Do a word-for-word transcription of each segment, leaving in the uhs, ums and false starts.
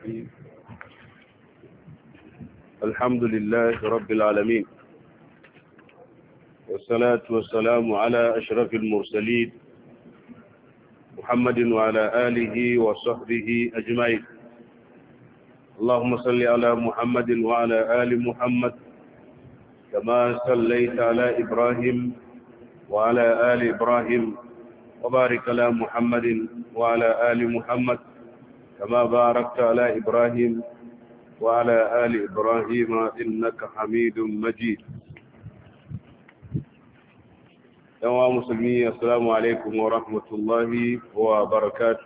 الرحيم الحمد لله رب العالمين والصلاة والسلام على أشرف المرسلين محمد وعلى آله وصحبه أجمعين اللهم صل على محمد وعلى آل محمد كما صليت على إبراهيم وعلى آل إبراهيم وبارك على محمد وعلى آل محمد كما باركت على إبراهيم وعلى آل إبراهيم إنك حميد مجيد. يا مسلمين السلام عليكم ورحمة الله وبركاته.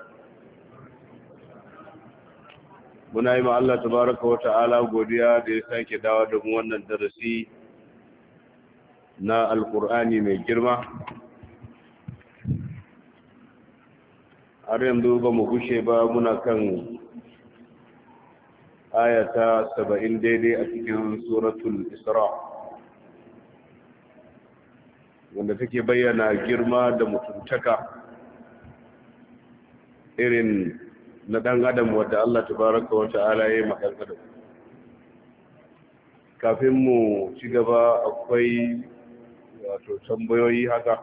muna yi ma Allah tabaraka wa ta'ala godiya da ya sake dawo da mu wannan darasi na alkur'ani mai girma. har yanzu ba mu gushe ba muna kan ayata saba'in daidai a cikin suratul isra wanda take bayyana girma da mutuntaka irin na dan adam wadda Allah tabaraka wa ta'ala ya yi makan adam. Kafin mu ci gaba akwai wato tambayoyi haka.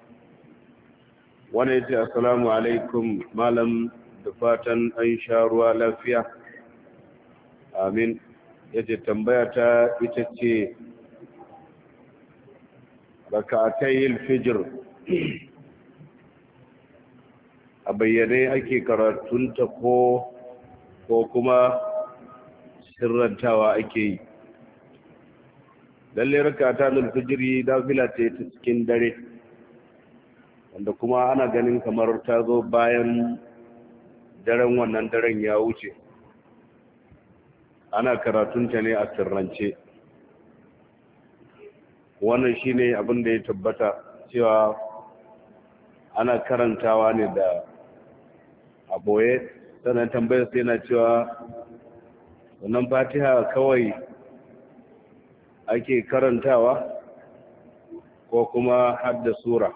Wani yace assalamu alaikum malam, da fatan an sha ruwa lafiya. Amin. Yace tambaya ta ita ce raka'atayil fijr a bayyane ake karatunta ko ko kuma sirrantawa ake yi. Lalle rakata lul fijri nafila ce ta cikin dare wanda kuma ana ganin kamar ta zo bayan daren wannan daren ya wuce. Ana karatunta ne a sirrance. Wannan shine abin da ya tabbata cewa ana karantawa ne da a boye. Sannan tambayar sai na cewa wannan fatiha kawai ake karantawa ko kuma hadda sura.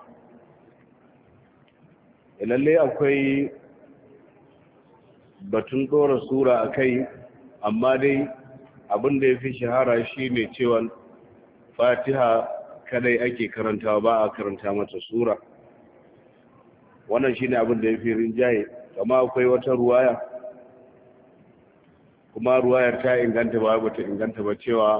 Lalle akwai batun dora sura a kai, amma dai abin da ya fi shahara shine cewa fatiha kadai ake karantawa, ba a karanta mata sura. Wannan shine abin da ya fi rinjaye. Amma akwai wata ruwaya, kuma ruwayar ta inganta ba ba ta inganta ba, cewa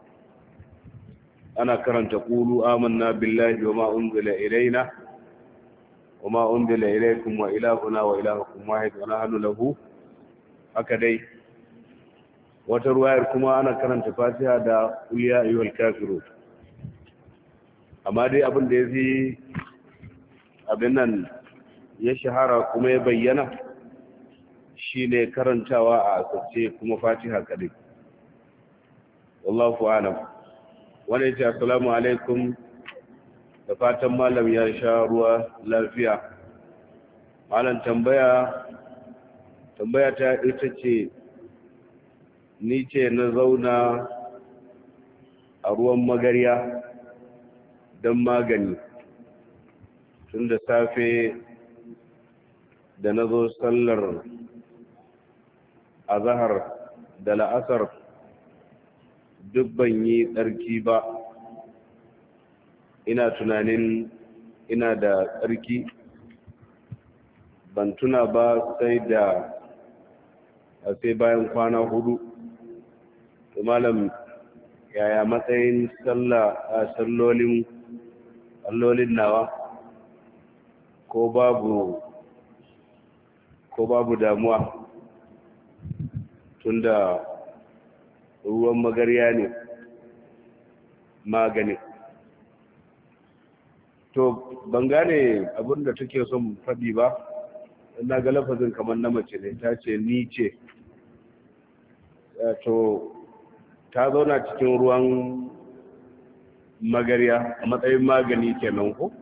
ana karanta qulu amanna billahi wa ma unzila ilaina wa ma unzila ilaykum wa ilahuna wa ilahukum wahid wa nahnu lahu. Haka dai wata ruwayar kuma ana karanta fatiha da qul ya ayyuhal kafirun. Amma dai abin da yafi abin nan ya shahara kuma ya bayyana shine karantawa a asirce kuma fatiha kadai. Wallahu a'lam. Wani ya ce assalamu alaikum, da fatan malam ya sha ruwa lafiya. Malam tambaya tambaya ta ita ce, ni ce na zauna a ruwan magarya don magani tun da safe da na zo sallar azahar da la'asar duk ban yi tsarki ba. Ina tunanin ina da tsarki, ban tuna ba sai da sai bayan kwana hudu. To malam, yaya matsayin sallah a sallolin allolin nawa, ko babu ko babu damuwa tunda ruwan magarya ne magani? To ban gane abin da take son faɗi ba. Ina ga lafazin kamar na mace ne, ta ce ni ce. To ta zauna cikin ruwan magarya a matsayin magani kenan ko?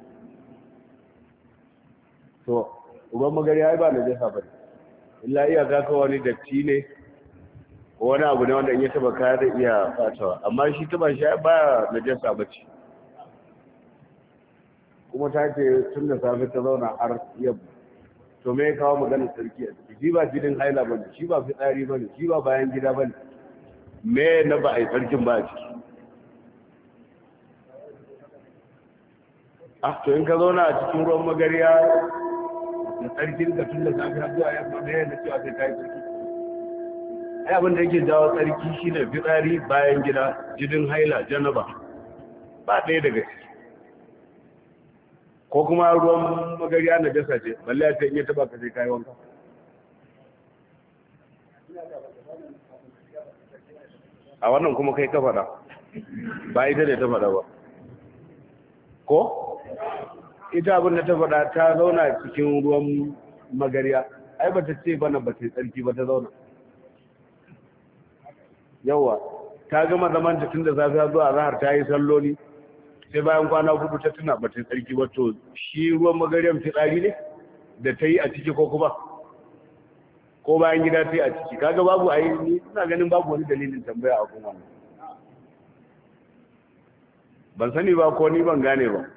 To ruwan magarya ba na jasa ba ne, illa iya ga wani datti ne ko wani abu ne wanda in ya taba kaya zai iya fatawa, amma shi taba shi ba na jasa ba ce. kuma ta ce tun da safe ta zauna har yamma to me ya kawo maganar tsarki a ciki shi ba jinin haila ba ne shi ba fitsari ba ne shi ba bayan gida ba ne me na ba a yi tsarkin ba a ciki ah to in ka zauna a cikin ruwan magariya da tsarkin ka tun da safi har zuwa yamma me na cewa sai ka yi tsarki ai abin da yake jawo tsarki shine fitsari bayan gida jinin haila janaba ba ɗaya daga ciki ko kuma ruwan magariya na jasa ce balle ya ce in ya taba ka sai kayi wanka a wannan kuma kai ka faɗa ba ita ne ta faɗa ba ko ita abin da ta faɗa ta zauna cikin ruwan magariya ai ba ta ce bana ba ta yi tsarki ba ta zauna yawa ta gama zaman ta tun da zafi zuwa zahar ta yi salloli sai bayan kwana hudu ta tuna ba ta tsarki ba to shi ruwan magaryan fitsari ne da ta yi a ciki ko kuma ko bayan gida ta yi a ciki kaga babu a yi ni ina ganin babu wani dalilin tambaya a kuma wannan ban sani ba ko ni ban gane ba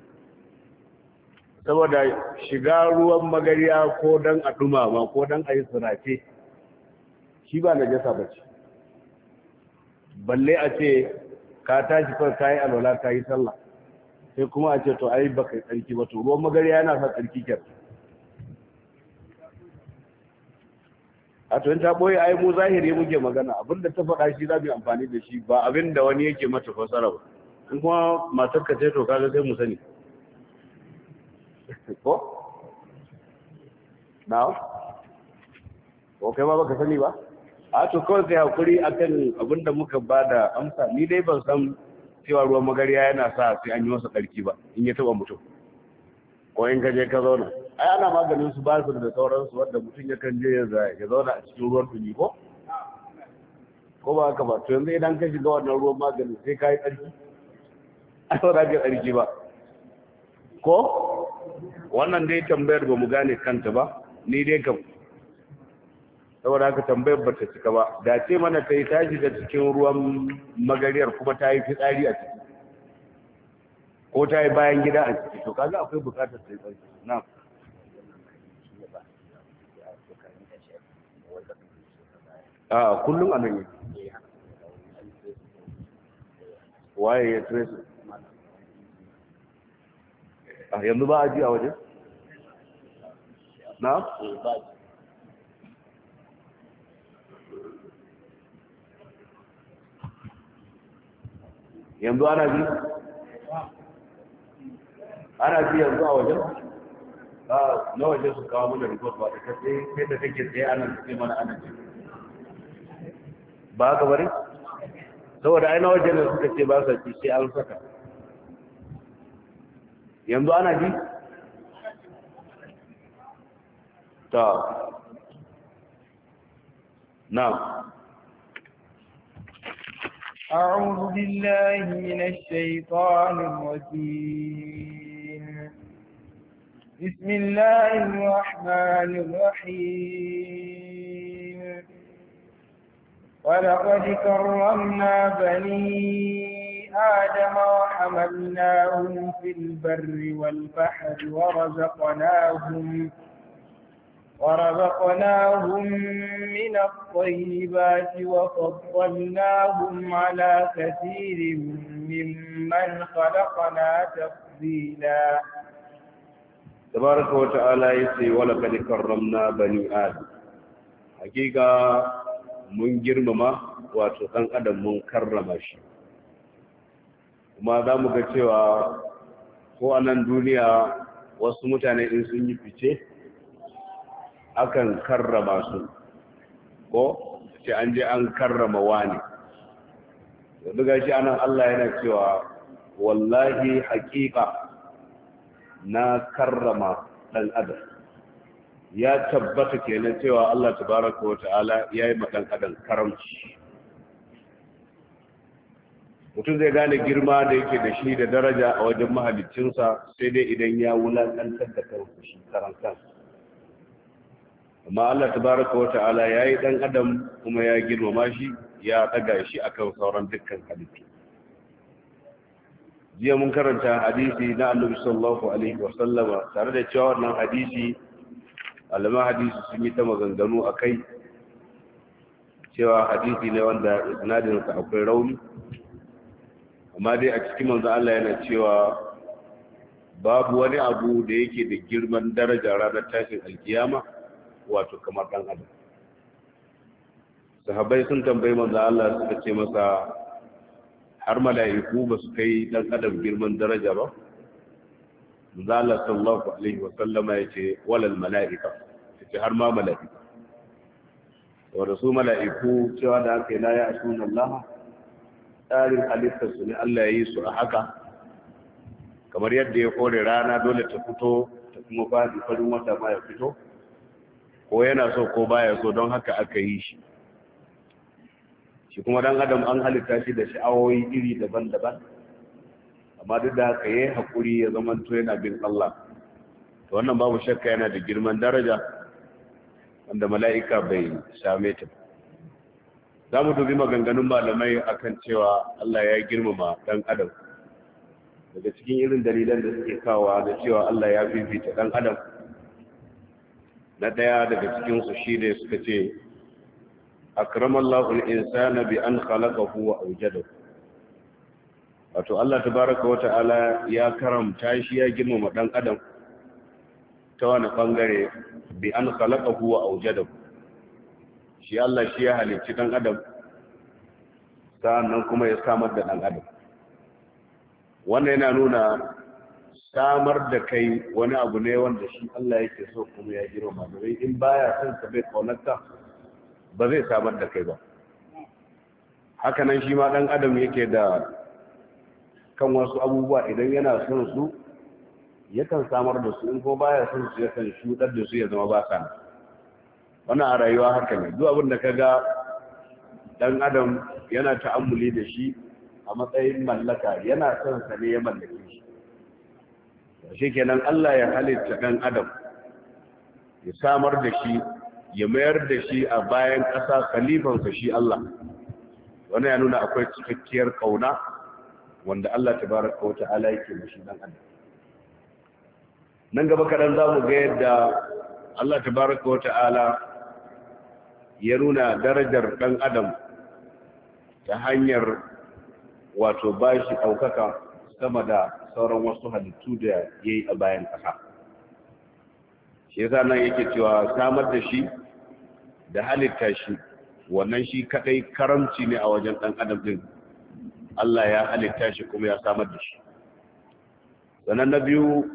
saboda shiga ruwan magariya ko dan a dumama ko dan a yi surace shi ba najasa ba ce balle a ce ka tashi kawai ka yi alwala ka yi sallah sai kuma a ce to ai ba kai tsarki ba to ruwan magariya yana sa tsarki kyar a to in ta boye ai mu zahiri muke magana abinda ta faɗa shi za mu yi amfani da shi ba abinda wani yake mata fasara ba in kuma matar ka ce to kaga sai mu sani ko now ko kai ma baka sani ba a to kawai kai hakuri akan abinda muka bada amsa ni dai ban san cewa ruwan magariya yana sa sai an yi masa tsarki ba in ya taba mutum ko in ka je ka zauna ai ana maganin su ba su da sauransu wanda mutum ya kan je ya zauna a cikin ruwan tuni ko ko ba haka ba to yanzu idan ka shiga wannan ruwan maganin sai ka yi tsarki a saura ga tsarki ba ko wannan dai tambayar ba mu gane kanta ba ni dai kam saboda haka tambayar ba ta cika ba da ce mana ta yi ta shiga cikin ruwan magariyar kuma ta yi fitsari a ciki ko ta yi bayan gida a ciki to kaga akwai bukatar sai tsarki na a kullum a nan yi waye ya trace a yanzu ba a ji a waje na yanzu ana ji ana ji yanzu a wajen na wajen su kawo mana report ba da kace sai da take tsaye ana ce mana ana ji ba ka bari saboda ai na wajen da suka ce ba sa ci sai an saka yanzu ana ji ta na أعوذ بالله من الشيطان الرجيم بسم الله الرحمن الرحيم ولقد كرمنا بني آدم وحملناهم في البر والبحر ورزقناهم ورزقناهم من الطيبات وفضلناهم على كثير ممن خلقنا تفضيلا تبارك وتعالى يسي ولقد كرمنا بني آدم حقيقة من جرمما واتقن أدم من كرمش kuma za mu ga cewa ko a nan duniya wasu mutane in sun yi fice akan karrama su ko ce an je an karrama wani yanzu ga shi anan Allah yana cewa wallahi haƙiƙa na karrama ɗan adam ya tabbata kenan cewa Allah tabaraka wa ta'ala ya yi ma ɗan adam karamci mutum zai gane girma da yake da shi da daraja a wajen mahaliccinsa sai dai idan ya wulaƙantar da kansa shi karan kansa amma Allah tabaraka wa ta'ala yayi dan adam kuma ya girmama shi ya daga shi akan sauran dukkan halittu jiya mun karanta hadisi na Annabi sallallahu alaihi wa sallama tare da cewa wannan hadisi malaman hadisi sun yi ta maganganu a kai cewa hadisi ne wanda isnadinsa akwai rauni, amma dai a cikin manzo Allah yana cewa babu wani abu da yake da girman daraja ranar tashin alkiyama wato kamar dan adam. Sahabbai sun tambayi manzo Allah suka ce masa har mala'iku ba su kai dan adam girman daraja ba? Manzo Allah sallallahu alaihi wa sallama yace walal mala'ika, yace har ma mala'ika. Wanda su mala'iku cewa da aka yi la ya asuna Allah, tsarin halittar su ne Allah ya yi su a haka, kamar yadda ya kore rana dole ta fito ta kuma fadi farin wata ma ya fito, ko yana so ko baya so, don haka aka yi shi. Shi kuma dan adam an halitta shi da sha'awoyi iri daban-daban, amma duk da haka yayi hakuri ya zama to yana bin Allah, to wannan babu shakka yana da girman daraja wanda mala'ika bai same ta. Za mu dubi maganganun malamai akan cewa Allah ya girmama dan adam. Daga cikin irin dalilan da suke kawo da cewa Allah ya fifita dan adam, na daya daga cikin su shine suka ce akramallahu al-insana bi an khalaqahu wa awjadahu. Wato Allah tabaraka wa ta'ala ya karamta shi, ya girmama dan adam ta wani bangare bi an khalaqahu wa awjadahu. Shi Allah shi ya halicci dan adam sannan kuma ya samar da dan adam. Wannan yana nuna samar da kai wani abu ne wanda shi Allah yake so kuma ya girmama. Domin in baya son ka bai kaunarka ba zai samar da kai ba. Hakanan shi ma dan adam yake da kan wasu abubuwa, idan yana son su yakan samar da su, in ko baya son su yakan shudar da su ya zama ba sa. Wannan a rayuwa haka ne, duk abin da kaga dan adam yana ta'ammuli da shi a matsayin mallaka, yana son sa ne ya mallake shi. Shi kenan Allah ya halitta dan adam, ya samar da shi, ya mayar da shi a bayan ƙasa khalifansa shi Allah. Wannan ya nuna akwai cikakkiyar kauna wanda Allah tabaraka wa ta'ala yake mishi dan adam. Nan gaba kadan zamu ga yadda Allah tabaraka wa ta'ala ya nuna darajar dan adam ta hanyar wato bashi daukaka sama da sauran wasu halittu da yayi a bayan ƙasa. Shi yasa nan yake cewa samar da shi da halitta shi, wannan shi kadai karamci ne a wajen dan adam din. Allah ya halitta shi kuma ya samar da shi. Sannan na biyu,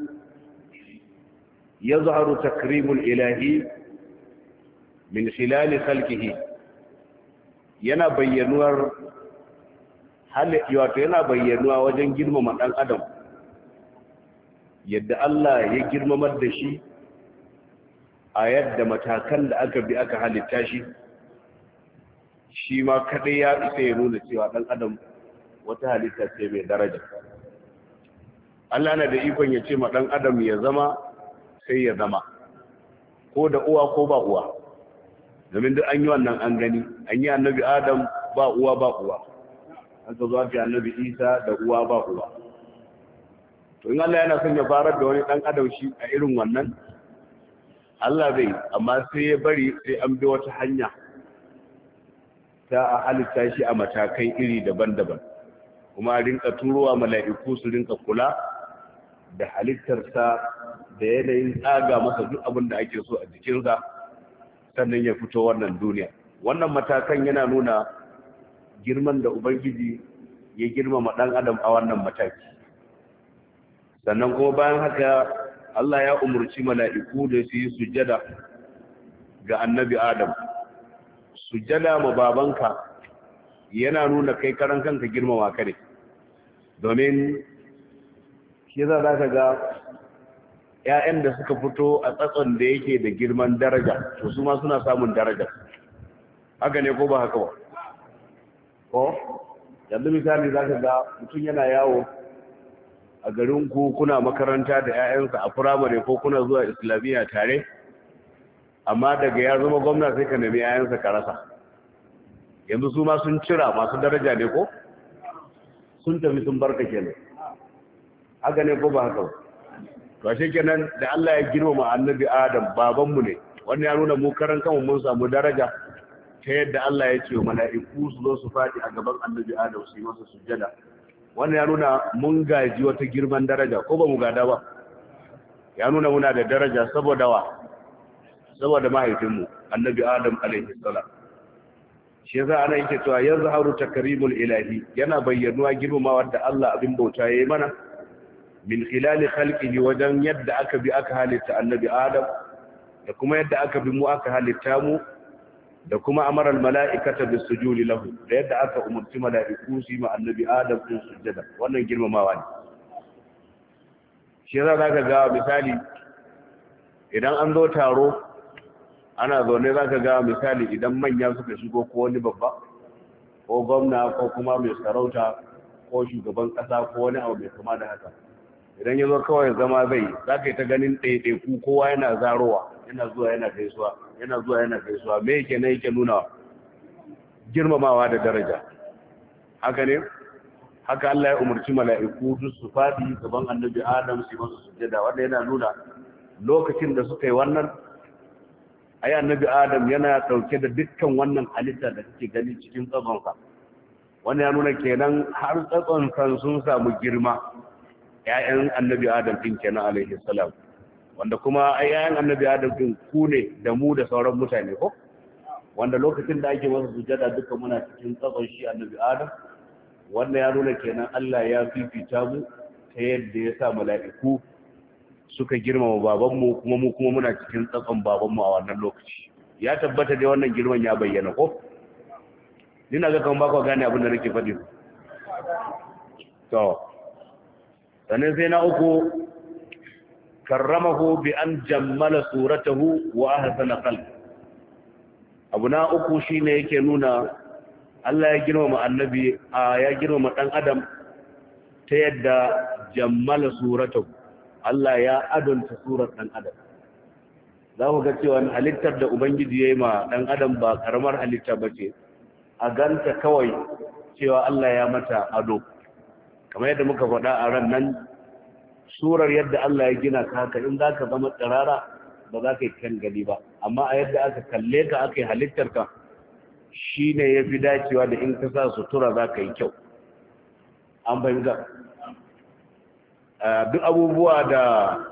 ya zaharu takrimul ilahi min khilali khalqihi, yana bayyanuwar halitta, wato yana bayyanuwa wajen girmama dan adam, yadda Allah ya girmamar da shi a yadda matakan da aka bi aka halitta shi, shi ma kadai ya isa ya nuna cewa dan adam wata halitta ce mai daraja. Allah na da ikon ya ce ma dan adam ya zama sai ya zama, ko da uwa ko ba uwa. Domin duk an yi wannan an gani, an yi annabi Adam ba uwa ba uwa, an ka zuwa fi annabi Isa da uwa ba uwa. To in Allah yana son ya farar da wani dan adam shi a irin wannan, Allah zai, amma sai ya bari sai an bi wata hanya ta a halitta shi a matakai iri daban-daban, kuma a rinka turowa mala'iku su rinka kula da halittarsa da yanayin tsaga masa duk abin da ake so a jikinsa, sannan ya fito wannan duniya. Wannan matakan yana nuna girman da Ubangiji ya girmama ɗan adam a wannan mataki. Sannan kuma bayan haka Allah ya umurci mala'iku da su yi sujjada ga annabi Adam. Sujjada ma babanka yana nuna kai karan kanka girmama ka ne, domin shi za ka ga ‘ya'yan da suka fito a tsatson da yake da girman daraja, to su ma suna samun daraja. Haka ne ko ba haka ba? Ko? Yanzu misali za ka ga mutum yana yawo a garin ku, kuna makaranta da ‘ya'yansa a firamare ko kuna zuwa islamiyya tare, amma daga ya zama gwamna sai ka nemi ‘ya'yansa ka rasa. Yanzu su ma sun cira masu daraja ne ko? Sun tafi sun barka kenan. Haka ne ko ba haka ba? to ashe kenan da Allah ya girmama annabi Adam babanmu ne wannan ya nuna mu karan kanmu mun samu daraja ta yadda Allah ya ce wa mala'iku su zo su faɗi a gaban annabi Adam su yi masa sujjada wannan ya nuna mun gaji wata girman daraja ko ba mu gada ba ya nuna muna da daraja saboda wa saboda mahaifinmu annabi Adam alaihi salam shi yasa ana yake cewa yazharu takrimul ilahi yana bayyanuwa girmamawa da Allah abin bauta yayi mana min khilali khalqihi wajen yadda aka bi aka halitta annabi Adam da kuma yadda aka bi mu aka halitta mu da kuma amara mala'ikata bis sujudi lahu da yadda aka umurci mala'iku su yi ma annabi Adam din sujjada wannan girmamawa ne shi yasa zaka ga misali idan an zo taro ana zaune zaka ga misali idan manya suka shigo ko wani babba ko gwamna ko kuma mai sarauta ko shugaban kasa ko wani abu mai kama da haka idan ya zo kawai zama zai za ka yi ta ganin ɗaiɗaiku kowa yana zarowa yana zuwa yana gaisuwa yana zuwa yana gaisuwa me yake na yake nuna girmamawa da daraja haka ne haka Allah ya umarci mala'iku duk su fadi gaban annabi Adam su masa sujjada wanda yana nuna lokacin da suka yi wannan ai annabi Adam yana dauke da dukkan wannan halitta da kake gani cikin tsatsonsa wannan ya nuna kenan har tsatson kan sun samu girma ƴaƴan annabi Adam din kenan alaihi salam wanda kuma ai ƴaƴan annabi Adam din ku ne da mu da sauran mutane ko wanda lokacin da ake masa sujada duka muna cikin tsakon shi annabi Adam wanda ya nuna kenan Allah ya fifita mu ta yadda ya sa mala'iku suka girmama babanmu kuma mu kuma muna cikin tsakon babanmu a wannan lokaci ya tabbata dai wannan girman ya bayyana ko ina ga kan ba ku gane abin da nake faɗi to sannan sai na uku karramahu bi an jammala suratahu wa ahsana qalbi abu na uku shine yake nuna Allah ya girmama annabi ya girmama dan adam ta yadda jammala suratahu Allah ya adonta surar dan adam za ku ga cewa halittar da ubangiji yayi ma dan adam ba karamar halitta bace a ganta kawai cewa Allah ya mata ado kamar yadda muka faɗa a ran nan surar yadda Allah ya gina ka haka in za ka zama tsirara ba za ka yi kan gani ba amma a yadda aka kalle ka aka yi halittar ka shi ne ya fi dacewa da in ka sa sutura za ka yi kyau an fahimta duk abubuwa da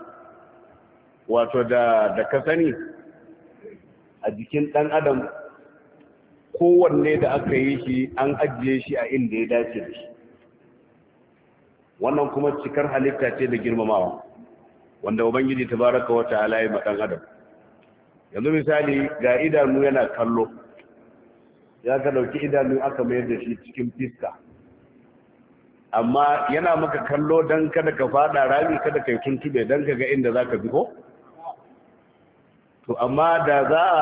wato da da ka sani a jikin ɗan adam kowanne da aka yi shi an ajiye shi a inda ya dace da shi wannan kuma cikar halitta ce da girmamawa wanda ubangiji tabaraka wa ta'ala ya madan adam yanzu misali ga idanu yana kallo ya ka dauki idanu aka mayar da shi cikin fiska amma yana maka kallo dan kada ka fada rami kada kai tuntube dan kaga inda zaka bi ko to amma da za a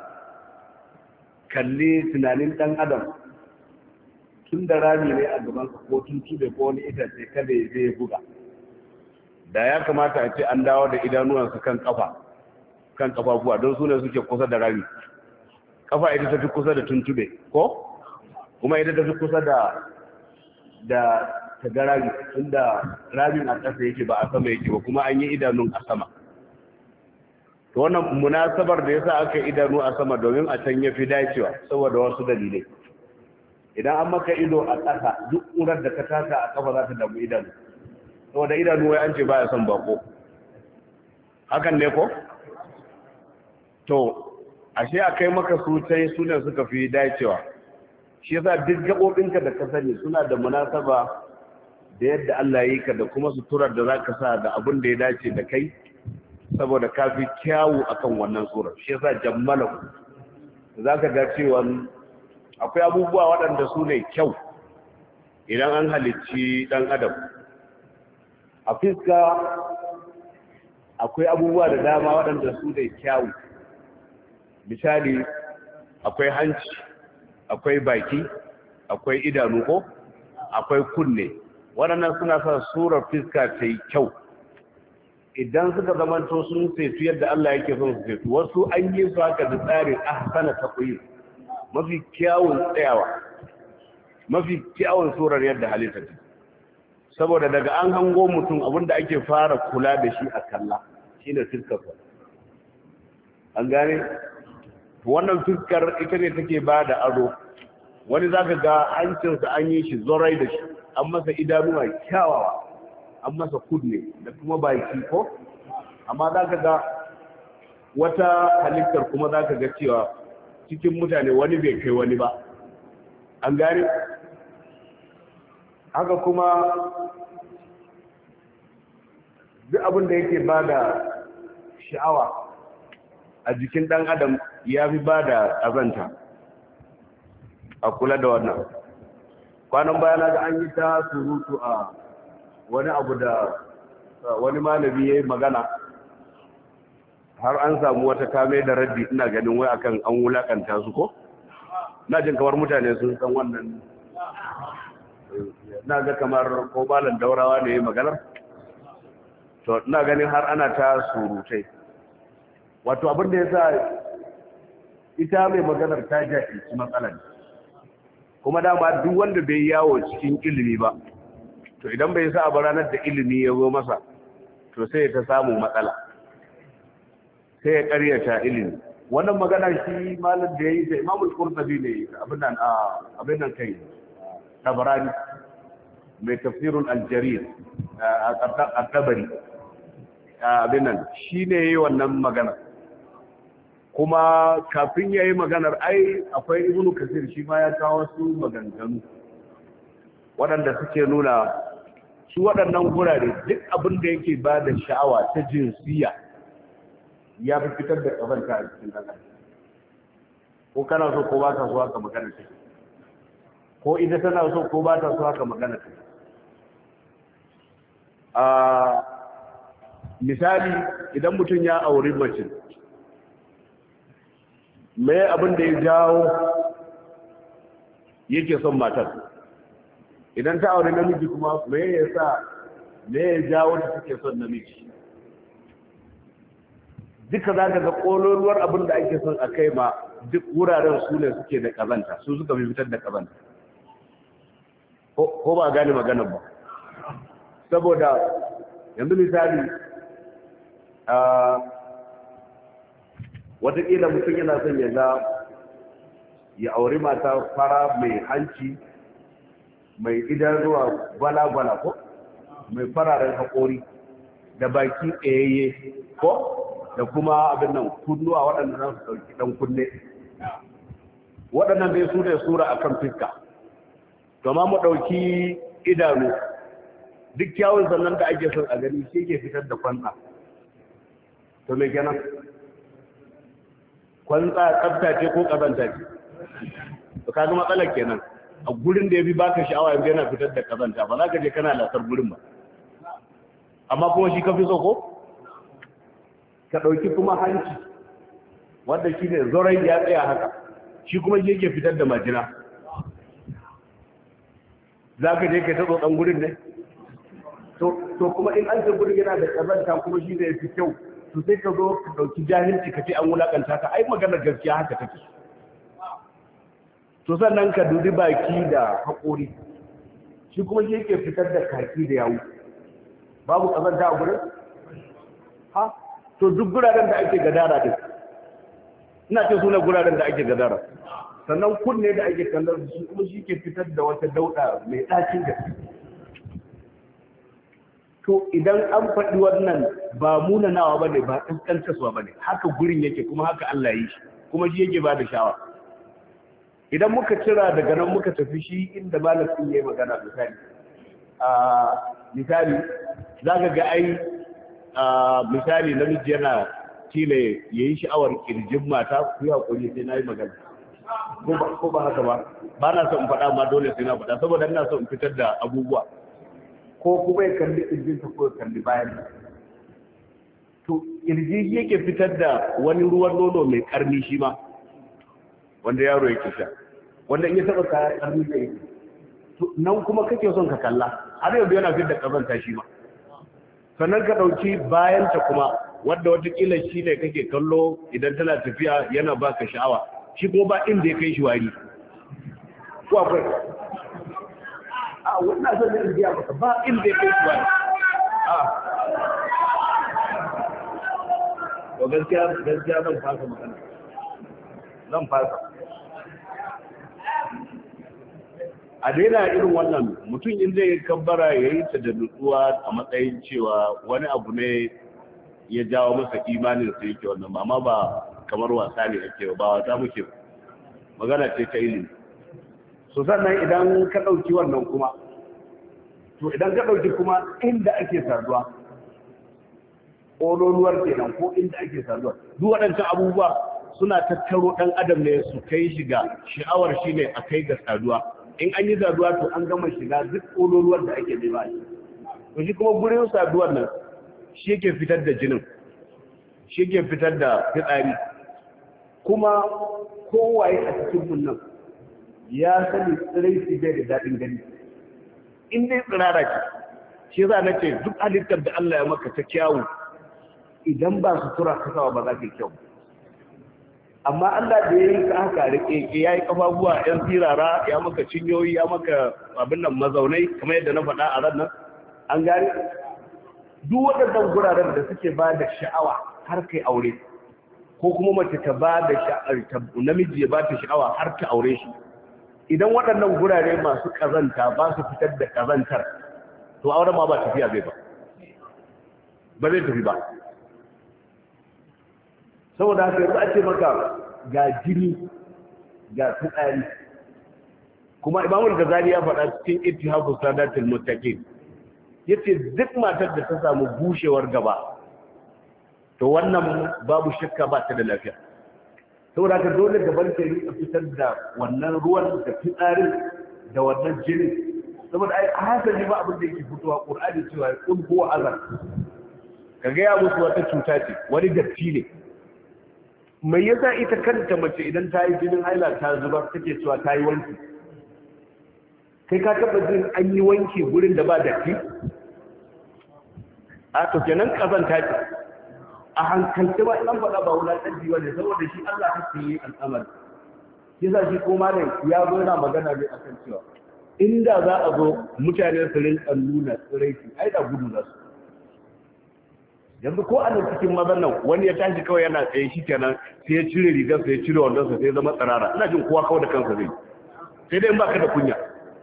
kalli tunanin dan adam tun da rami ne a gaban ka ko tun tube ko wani itace kada ya zai buga da ya kamata a ce an dawo da idanuwansa kan kafa kan kafafuwa don su ne suke kusa da rami kafa ita tafi kusa da tuntube ko kuma ita tafi kusa da da ta rami tunda ramin a ƙasa yake ba a sama yake ba kuma an yi idanun a sama to wannan munasabar da yasa aka idanu a sama domin a can yafi dacewa saboda wasu dalilai idan an maka ido a ƙasa duk ƙurar da ka taka a ƙafa za ta damu idanu saboda idanu wai an ce ba ya son bako hakan ne ko to ashe a kai maka su sai sunan suka fi dacewa shi yasa duk gaɓoɓinka da ka sani suna da munasaba da yadda Allah ya yi ka da kuma suturar da za ka sa da abin da ya dace da kai saboda ka fi kyawu akan wannan surar shi yasa jammalahu za ka ga cewa akwai abubuwa waɗanda su ne kyau idan an halicci ɗan adam a fiska akwai abubuwa da dama waɗanda su ne kyawu misali akwai hanci akwai baki akwai idanu ko akwai kunne waɗannan suna sa surar fiska ta yi kyau idan suka zamanto sun setu yadda Allah yake son su setu wasu an yi su haka da tsarin ahsana taqwim mafi kyawun tsayawa mafi kyawun surar yadda halitta ce saboda daga an hango mutum abinda ake fara kula da shi a kalla shine fiskarsa an gane wannan fiskar ita ne take ba da ado wani zaka ga hancinsa an yi shi zorai da shi an masa idanuwa kyawawa an masa kunne da kuma baki ko amma zaka ga wata halittar kuma zaka ga cewa cikin mutane wani bai kai wani ba an gane haka kuma duk abin da yake ba da sha'awa a jikin ɗan adam ya fi ba da azanta a kula da wannan kwanan bayana da an yi ta surutu a wani abu da wani malami ya yi magana har an samu wata kame da raddi ina ganin wai akan an wulakanta su ko na jin kamar mutane sun san wannan na ga kamar ko malam daurawa ne ya yi maganar to ina ganin har ana ta surutai wato abin da ya sa ita mai maganar ta jahilci matsalar kuma dama duk wanda bai yawo cikin ilimi ba to idan bai sa ba ranar da ilimi ya zo masa to sai ta samu matsala sai ya karyata ilimi wannan magana shi malam da yayi da Imamul Qurtubi ne abin nan abin nan kai Tabarani mai tafsirul al-Jarir at-Tabari abin nan shine yayi wannan magana kuma kafin yayi maganar ai akwai Ibn Kathir shi ma ya kawo su maganganu waɗanda suke nuna shi waɗannan gurare duk abin da yake ba da sha'awa ta jinsiya ya fi fitar da ƙazanta a cikin ɗan ko kana so ko ba ka so haka magana ce ko ita tana so ko ba ta so haka magana ce a misali idan mutum ya auri mace me abin da ya jawo yake son matar idan ta aure namiji kuma me yasa me ya jawo ta take son namiji duka za ka ga kololuwar abin da ake son a kai ma duk wuraren su ne suke da kazanta su suka fi fitar da kazanta ko ba gane maganar ba saboda yanzu misali a watakila mutum yana son ya ga ya auri mata fara mai hanci mai idanuwa gwala-gwala ko mai fararen haƙori da baki tsayayye ko da kuma abin nan kunnuwa waɗanda za su ɗauki ɗan kunne waɗannan dai su ne sura akan fiska domin mu ɗauki idanu duk kyawun sannan da ake son a gani shi ke fitar da kwantsa to me kenan kwantsa tsafta ce ko ƙazanta ce to kaga matsalar kenan a gurin da ya fi baka sha'awa yanzu yana fitar da ƙazanta ba za ka je kana lasar gurin ba amma kuma shi ka fi so ko ka ɗauki kuma hanci wanda shi ne zorai ya tsaya haka shi kuma shi yake fitar da majina za ka je ka ta tsotson gurin ne to kuma in an ce gurin yana da ƙazanta kuma shi ne ya fi kyau to sai ka zo ka ɗauki jahilci ka ce an wulaƙanta ka ai maganar gaskiya haka take to sannan ka dubi baki da haƙori shi kuma shi yake fitar da kaki da yawu babu ƙazanta a gurin ha to duk guraren da ake gadara din ina ce suna guraren da ake gadara sannan kunne da ake kallon shi kuma shi ke fitar da wata dauda mai ɗacin gaske to idan an faɗi wannan ba munanawa ba ne ba ƙanƙantaswa ba ne haka gurin yake kuma haka Allah yi shi kuma shi yake ba da shawa idan muka cira daga nan muka tafi shi inda malamin ya yi magana misali a misali za ka ga ai misali namiji yana cile ya yi sha'awar kirjin mata ku yi haƙuri sai na yi magana ko ba haka ba ba na son faɗa ma dole sai na faɗa saboda ina son fitar da abubuwa ko kuma ya kalli kirjinta ko ya kalli bayan to kirji yake fitar da wani ruwan nono mai karni shi ma wanda yaro yake sha wanda in ya taɓa kaya karni da yake nan kuma kake son ka kalla har yanzu yana fitar da ƙazanta shi ma sannan ka ɗauki bayanta kuma wadda watakila shi ne kake kallo idan tana tafiya yana baka sha'awa shi kuma ba inda ya kai shi wari ko akwai a wannan zan da indiya maka ba inda ya kai shi ba a to gaskiya gaskiya zan fasa magana zan fasa a daina irin wannan mutum in zai kabbara ya yi ta da nutsuwa a matsayin cewa wani abu ne ya jawo masa imanin sa yake wannan amma ba kamar wasa ne ake ba wata muke magana ce ta ilimi so sannan idan ka ɗauki wannan kuma to idan ka ɗauki kuma inda ake saduwa ƙololuwar kenan ko inda ake saduwa duk waɗancan abubuwa suna tattaro ɗan adam ne su kai shiga sha'awar shi ne a kai ga saduwa in an yi saduwa to an gama shiga duk ƙololuwar da ake nema shi to shi kuma gurin saduwar nan shi yake fitar da jinin shi yake fitar da fitsari kuma kowaye a cikin nan ya sani tsirai su bai da daɗin gani in dai tsirara ce shi za na ce duk halittar da Allah ya maka ta kyawu idan ba su tura kasawa ba za ka yi kyau amma Allah da ya yi ka haka da keke ya yi kafafuwa yan tsirara ya maka cinyoyi ya maka abin nan mazaunai kamar yadda na faɗa a ran nan an gane duk waɗannan guraren da suke ba da sha'awa har kai aure ko kuma mace ta ba da sha'awar namiji ya ba ta sha'awa har ta aure shi idan waɗannan gurare masu ƙazanta ba su fitar da ƙazantar to auren ma ba tafiya zai ba ba zai tafi ba saboda haka yanzu a ce maka ga jini ga fitsari kuma imamul gazali ya faɗa cikin ittihafu sadatul muttaqin yace duk matar da ta samu bushewar gaba to wannan babu shakka ba ta da lafiya saboda haka dole gaban ta yi fitar da wannan ruwan da fitsarin da wannan jinin saboda ai hasali ba abin da yake fitowa qur'ani cewa kun huwa azar kaga ya musu wata cuta ce wani datti ne mai yasa ita kanta mace idan ta yi jinin haila ta zubar take cewa ta yi wanki kai ka taba jin an yi wanki gurin da ba datti a to kenan kazanta ce a hankalce ba idan faɗa ba wulaƙanci ba ne saboda shi Allah haka yi al'amari shi sa shi ko malam ya zo yana magana ne akan cewa inda za a zo mutane su rinka nuna tsiraiki ai da gudu za su yanzu ko a nan cikin mazan nan wani ya tashi kawai yana tsaye shi kenan sai ya cire rigar sai ya cire wandon sa sai ya zama tsirara ina jin kowa kawai da kansa zai sai dai in baka da kunya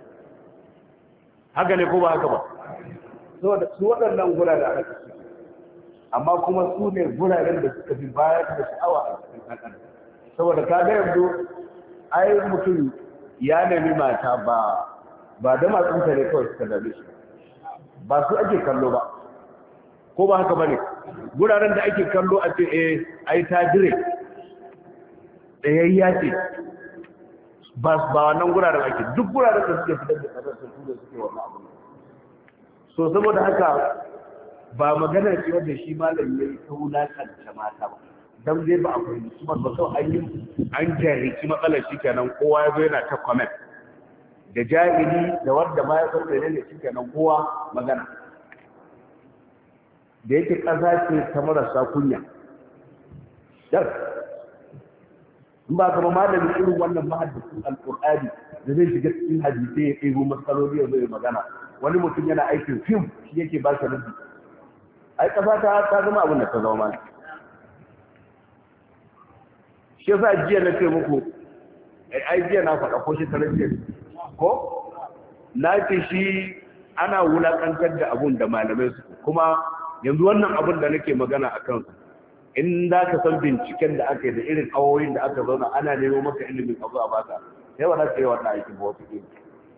haka ne ko ba haka ba saboda su waɗannan gurare a haka amma kuma su ne guraren da suka fi bayar da sha'awa a cikin ɗan saboda ka ga yanzu ai mutum ya nemi mata ba ba da matsunta ne kawai suka dame shi ba su ake kallo ba ko ba haka bane guraren da ake kallo a ce eh ai ta dire tsayayya ce ba ba wannan guraren ake duk guraren da suke fitar da kasar su da suke wannan abu so saboda haka ba magana ce wanda shi malam yayi ta wulakanta mata ba dan dai ba a fahimci ba kawai an yi an jahilci matsalar shi kenan kowa ya zo yana ta comment da jahili da wanda ma ya san da ne shi kenan kowa magana da yake ƙasa ce ta marasa kunya yar in ba kama malami irin wannan mahaddisin alƙur'ani da zai shiga cikin hadisai ya ɗebo matsaloli ya zai magana wani mutum yana aikin fim shi yake ba shi rubi ai ƙasa ta ta zama abin da ta zama mana shi yasa jiya na ce muku ai jiya na faɗa ko shi tarar ko na ce shi ana wulaƙantar da abun da malamai su kuma yanzu wannan abin da nake magana a kansu in za ka san binciken da aka yi da irin awoyin da aka zauna ana nemo maka ilimin abu a baka sai wa za ka yi wannan aikin ba wata ƙila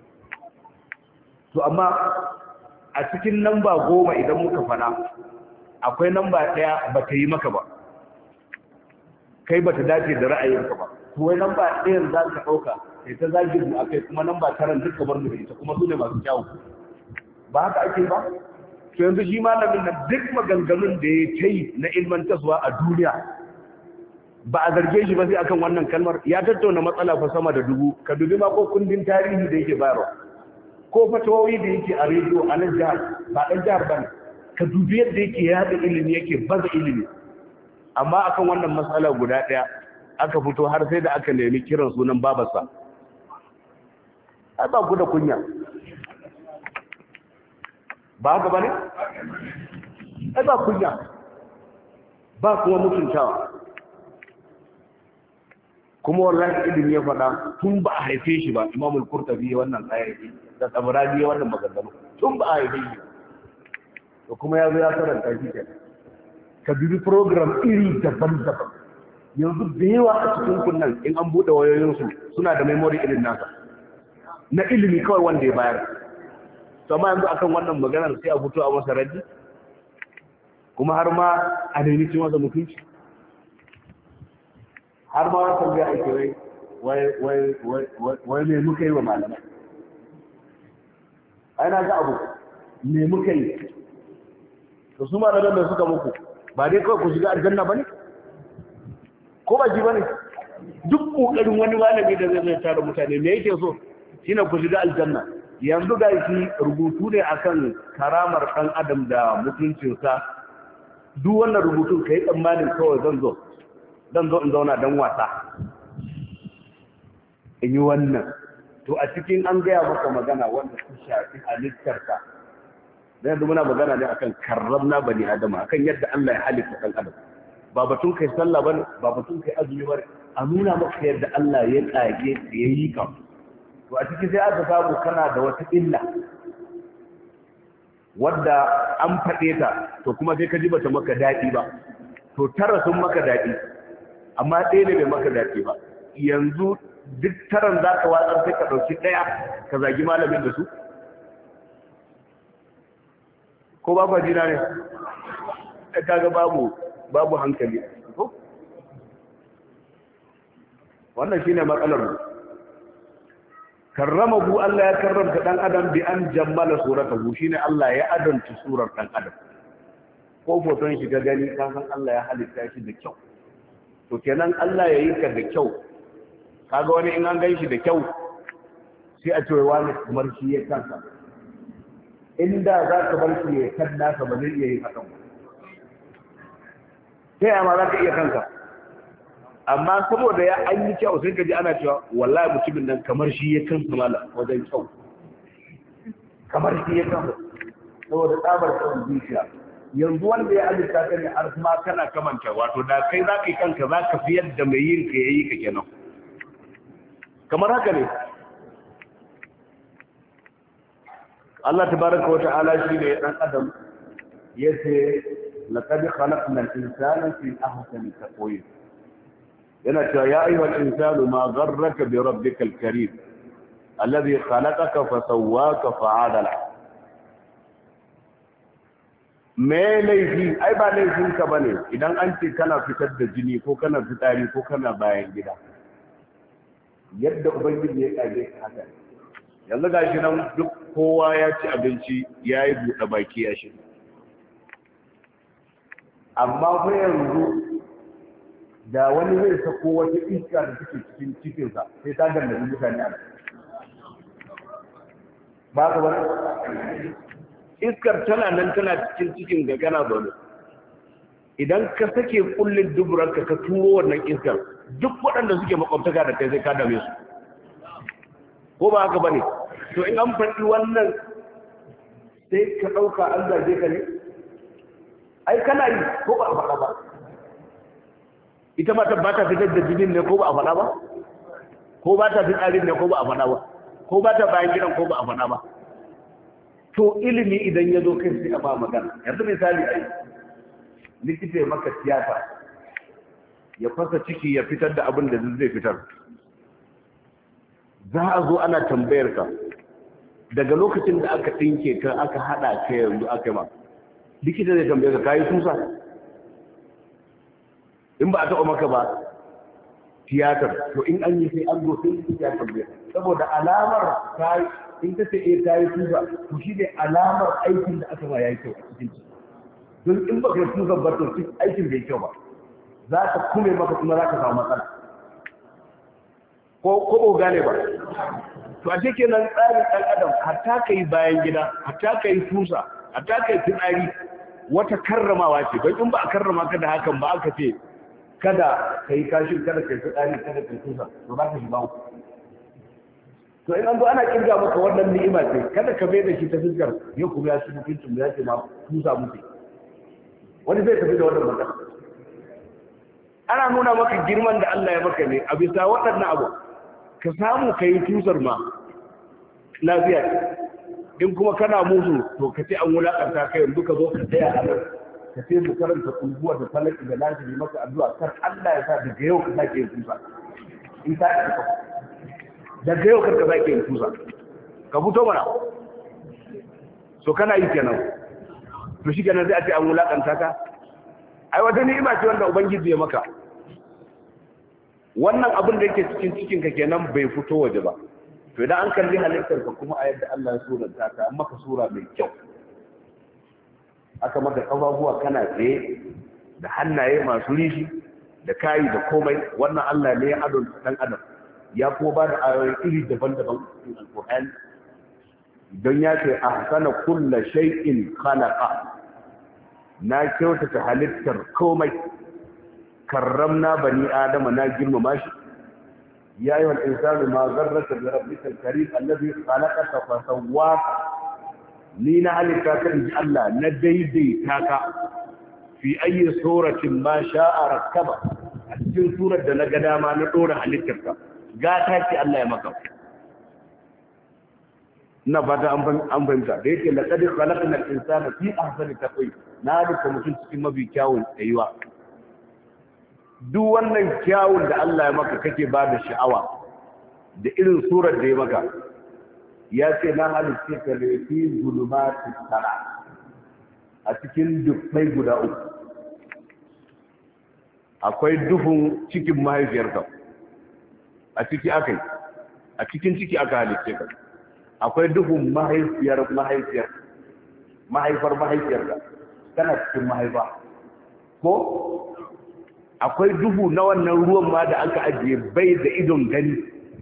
to amma a cikin namba goma idan muka faɗa akwai namba ɗaya ba ta yi maka ba kai ba ta dace da ra'ayinka ba to wai namba ɗayan za ka ɗauka sai ta zagi mu akai kuma namba taran duka bar mu da ita kuma su ne masu kyawu ba haka ake ba to yanzu shi malamin nan duk maganganun da ya ta yi na ilmantarwa a duniya ba a zarge shi ba sai akan wannan kalmar ya tattauna matsala fa sama da dubu ka dubi ma ko kundin tarihi da yake bayarwa ko fatawoyi da yake a rediyo a nan jihar ba ɗan jihar ba ne ka dubi yadda yake yaɗa ilimi yake baza ilimi amma akan wannan matsala guda ɗaya aka fito har sai da aka nemi kiran sunan babarsa ai ba ku da kunya ba haka bane ai ba kunya ba kuma mutuntawa kuma wallahi ilimi ya faɗa tun ba a haife shi ba Imam al-Qurtubi wannan ayati da Tabarani wannan maganganu tun ba a haife shi to kuma ya zo ya karanta shi kenan ka bibi program iri daban-daban yanzu da yawa a cikin kunnan in an buɗe wayoyinsu suna da memory irin nasa na ilimi kawai wanda ya bayar to amma yanzu akan wannan maganar sai a fito a masa raddi kuma har ma a daini ci masa mutunci har ma wata biya ake wai wai wai wai me muka yi wa malamai ai na ga abu me muka yi to su malaman da suka muku ba dai kawai ku shiga aljanna bane ko ba ji bane duk kokarin wani malami da zai zai tare mutane me yake so shine ku shiga aljanna yanzu ga shi rubutu ne akan karamar dan adam da mutuncinsa duk wannan rubutun kai tsammanin kawai zan zo zan zo in zauna dan wasa in yi wannan to a cikin an gaya maka magana wanda su shafi halittarka da yanzu muna magana ne akan karramna bani adama akan yadda Allah ya halitta dan adam ba batun kai sallah bane ba batun kai azumi bane a nuna maka yadda Allah ya tsage ya yi ka to a cikin sai aka samu kana da wata illa wadda an faɗe ta to kuma sai ka ji bata maka daɗi ba to tara sun maka daɗi amma ɗaya ne bai maka daɗi ba yanzu duk taron za ka watsar sai ka ɗauki ɗaya ka zagi malamin da su ko ba kwa jina ne kaga babu babu hankali wannan shine matsalar mu karramahu Allah ya karramta dan adam bi an jammala suratahu shine Allah ya adanta surar dan adam ko foton shi ga gani kan san Allah ya halitta shi da kyau to kenan Allah ya yi ka da kyau kaga wani in an ganshi da kyau sai a ce wani kamar shi ya kansa inda za ka bar shi ya kan nasa ba zai iya yi hakan ba sai amma za ka iya kanka amma saboda ya an yi kyau sai ka ji ana cewa wallahi mutumin nan kamar shi ya kansa mala wajen kyau kamar shi ya kansa saboda tsabar kyau zuciya yanzu wanda ya halitta ka ne har ma kana kamanta wato da kai za ka yi kanka za ka fi yadda mai yin ka yayi ka kenan kamar haka ne Allah tabaraka wa ta'ala shi ne dan adam yace laqad khalaqna al-insana fi ahsani taqwim yana cewa ya ayyuhal insanu ma gharraka bi rabbikal karim alladhi khalaqaka fa sawwaka fa 'adala me laifi ai ba laifin ka bane idan an ce kana fitar da jini ko kana fitsari ko kana bayan gida yadda ubangiji ya kage ka haka yanzu gashi nan duk kowa ya ci abinci ya yi buɗe baki ya shi amma fa yanzu da wani zai sako wata iska da take cikin cikinsa sai ta dandaci mutane a ba ka wani iskar tana nan tana cikin cikin ga kana zaune idan ka sake kullin duburanka ka turo wannan iskar duk waɗanda suke makwabtaka da kai sai ka dame su ko ba haka bane to in an faɗi wannan sai ka ɗauka an zage ka ne ai kana yi ko ba a faɗa ba ita ma ta ba ta fitar da jinin ne ko ba a faɗa ba ko ba ta fitsarin ne ko ba a faɗa ba ko ba ta bayan gidan ko ba a faɗa ba to ilimi idan ya zo kai sai a ba magana yanzu misali ai likita ya maka tiyata ya fasa ciki ya fitar da abin da zai fitar za a zo ana tambayar ka daga lokacin da aka ɗinke ka aka haɗa ka yanzu aka ma likita zai tambaye ka kayi tusa in ba a taɓa maka ba tiyatar to in an yi sai an zo sai likita ya tambaye saboda alamar kayi in ta ce eh kayi tusa to shi ne alamar aikin da aka ma yayi kyau a cikin ciki don in baka yi tusa ba to aikin bai kyau ba za ka kume maka kuma za ka samu matsala ko ko gane ba to a cikin nan tsarin ɗan adam hatta kai bayan gida hatta kai tusa hatta kai tunari wata karramawa ce don in ba a karrama ka da hakan ba aka ce kada kai kashin kada kai tunari kada kai tusa to za ka shiga uku to in an zo ana kirga maka wannan ni'ima ce kada ka bai da shi ta fuskar yau kuma ya ci mutuncin ya ce ma tusa muke wani zai tafi da wannan magana ana nuna maka girman da Allah ya maka ne a bisa waɗannan abu ka samu ka yi tusar ma lafiya in kuma kana musu to ka ce an wulaƙanta ka yanzu ka zo ka tsaya a nan ka ce mu karanta kulguwar da falaki da lafi yi maka addu'a kar Allah ya sa daga yau ka sake yin tusa in ta ka daga yau kar ka sake yin tusa ka fito mana so kana yi kenan to shi kenan zai a ce an wulaƙanta ka ai wata ni'ima ce wanda ubangiji ya maka wannan abin da yake cikin cikin ka kenan bai fito waje ba to idan an kalli halittar ka kuma a yadda Allah ya suranta ka an maka sura mai kyau aka maka kafafuwa kana tsaye da hannaye masu rishi da kayi da komai wannan Allah ne ya adon dan adam ya kuma ba da ayoyi iri daban-daban cikin alqur'ani don ya ce ahsana kullu shay'in khalaqa na kyautata halittar komai karramna bani adama na girmama shi ya yi wa insanu ma zarrata da rabbika karim allazi khalaqaka fa sawwaka ni na halitta ka inji Allah na daidaita ka fi ayi suratin ma sha'a rakkaba a cikin surar da na ga dama na dora halittar ka gata ce Allah ya maka ina fata an fahimta da yake laqad khalaqna al-insana fi ahsani taqwim na halitta mutum cikin mafi kyawun tsayuwa duk wannan kyawun da Allah ya maka kake ba da sha'awa da irin surar da ya maka ya ce na halitta ka da fi zulumati tara a cikin dufai guda uku akwai duhun cikin mahaifiyarka a ciki akai a cikin ciki aka halitta ka akwai duhun mahaifiyar mahaifiyar mahaifar mahaifiyarka tana cikin mahaifa ko akwai duhu na wannan ruwan ma da aka ajiye bai da idon gani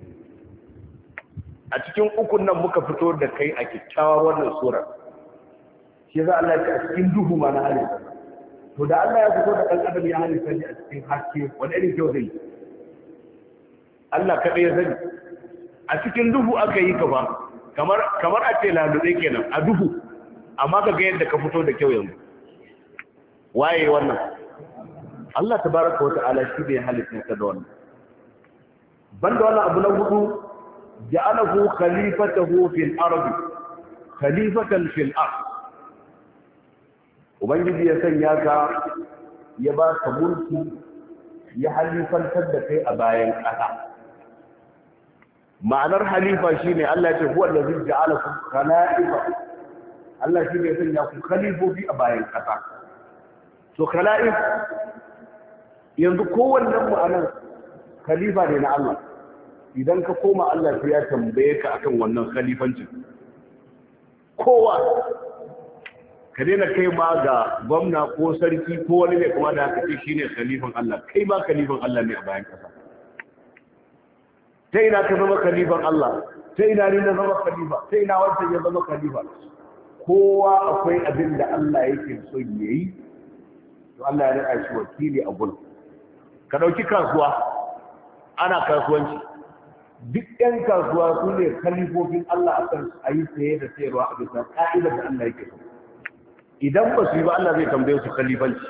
a cikin ukun nan muka fito da kai a kyakkyawar wannan sura shi za Allah ya ce a cikin duhu ma na halitta to da Allah ya fito da ɗan adam ya halitta ne a cikin haske wani irin kyau zai Allah kaɗai ya sani a cikin duhu aka yi ka ba kamar kamar a ce lalube kenan a duhu amma ka ga yadda ka fito da kyau yanzu waye wannan Allah tabaraka wata'ala shi ne halitta ka da wannan banda wannan abu na hudu ja'alahu khalifatahu fil ardi khalifatan fil ard ubangiji ya sanya ka ya ba ka mulki ya halifantar da kai a bayan ƙasa ma'anar halifa shine Allah ya ce huwa allazi ja'alakum khala'ifa Allah shi ne ya sanya ku khalifofi a bayan ƙasa so khala'if yanzu kowannen mu anan khalifa ne na Allah idan ka koma Allah sai ya tambaye ka akan wannan khalifancin kowa ka daina kai ma ga gwamna ko sarki ko wani ne kuma da haka ce shine khalifan Allah kai ma khalifan Allah ne a bayan kasa ta ina ka zama khalifan Allah ta ina ne na zama khalifa ta ina wancan ya zama khalifa kowa akwai abin da Allah yake so yayi to Allah ya rika shi wakili a gurin ka dauki kasuwa ana kasuwanci duk ɗan kasuwa su ne kalifofin Allah a kan a yi saye da sayarwa a bisa ƙa'idar da Allah yake so idan ba su yi ba Allah zai tambaye su kalifanci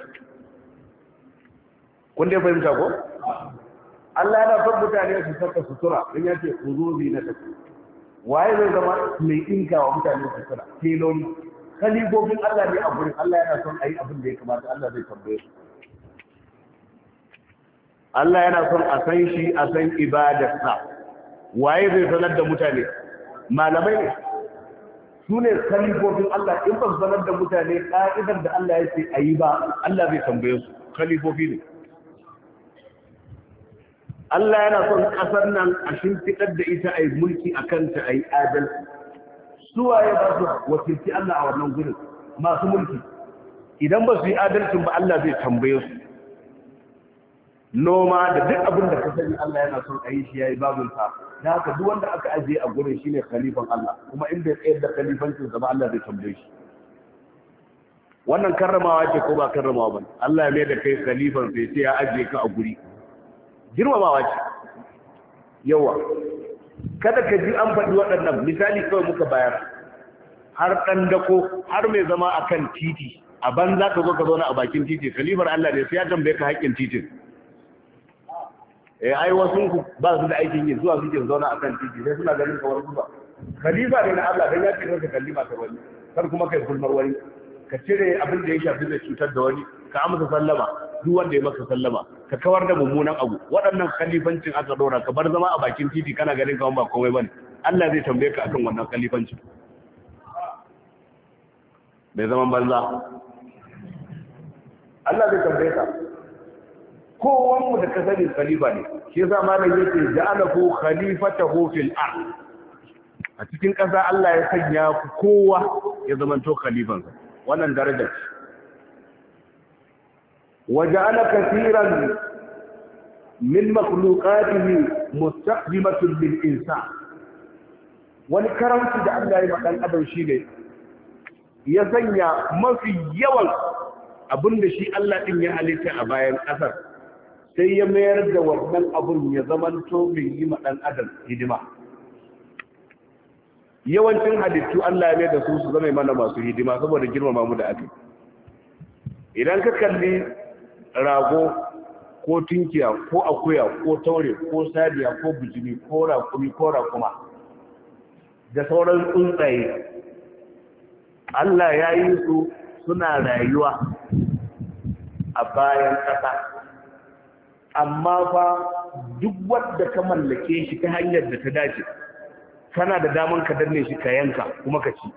kun dai fahimta ko Allah yana son mutane su saka sutura in ya ce ku zo na tafi waye zai zama mai ɗinka wa mutane sutura teloli kalifofin Allah ne a gurin Allah yana son a yi abin da ya kamata Allah zai tambaye su Allah yana son a san shi a san ibadarsa waye zai sanar da mutane malamai ne su ne khalifofin Allah in ba su sanar da mutane ka'idar da Allah ya ce a yi ba Allah zai tambaye su khalifofi ne Allah yana son ƙasar nan a shimfiɗar da ita a yi mulki a kanta a yi adalci su waye ba su wakilci Allah a wannan gudun masu mulki idan ba su yi adalcin ba Allah zai tambaye su noma da duk abin da ka sani Allah yana son a yi shi ya yi babinsa da haka duk wanda aka ajiye a gurin shi ne khalifan Allah kuma in bai tsayar da khalifancin ba Allah zai tambaye shi wannan karramawa ce ko ba karramawa ba Allah ya mai da kai khalifan sai sai ya ajiye ka a guri girmamawa ce yawa kada ka ji an faɗi waɗannan misali kawai muka bayar har ɗan dako har mai zama akan titi a banza ka zo ka zauna a bakin titi kalifar Allah ne sai ya tambaye ka haƙƙin titin eh ai wasu ku ba su da aikin yin zuwa suke zauna akan titi sai suna ganin kawar su ba khalifa ne na Allah dan ya ce ka kallima ta wani kar kuma kai gulmar wani ka cire abin da ya shafi zai cutar da wani ka amsa sallama duk wanda ya maka sallama ka kawar da mummunan abu waɗannan khalifancin aka dora ka bar zama a bakin titi kana ganin kawai ba komai bane Allah zai tambaye ka akan wannan khalifancin bai zaman banza Allah zai tambaye ka kowan mu da ka sani khalifa ne shi yasa malam yake ja'alahu khalifatahu fil ard a cikin ƙasa Allah ya sanya kowa ya zamanto khalifansa wannan daraja ce waja'ala kathiran min makhluqatihi mustaqdimatun lil insan wani karamci da Allah ya madan adam shine ya sanya mafi yawan abinda shi Allah din ya halitta a bayan kasar sai ya mayar da wannan abun ya zamanto mai yi madan adam hidima yawancin halittu Allah ya mai da su su zama mana masu hidima saboda girmama mu da aka idan ka kalli rago ko tunkiya ko akuya ko taure ko sadiya ko bijimi ko rakumi ko rakuma da sauran tsuntsaye Allah ya yi su suna rayuwa a bayan ƙasa amma fa duk wanda ka mallake shi ta hanyar da ta dace kana da daman ka danne shi ka yanka kuma ka ci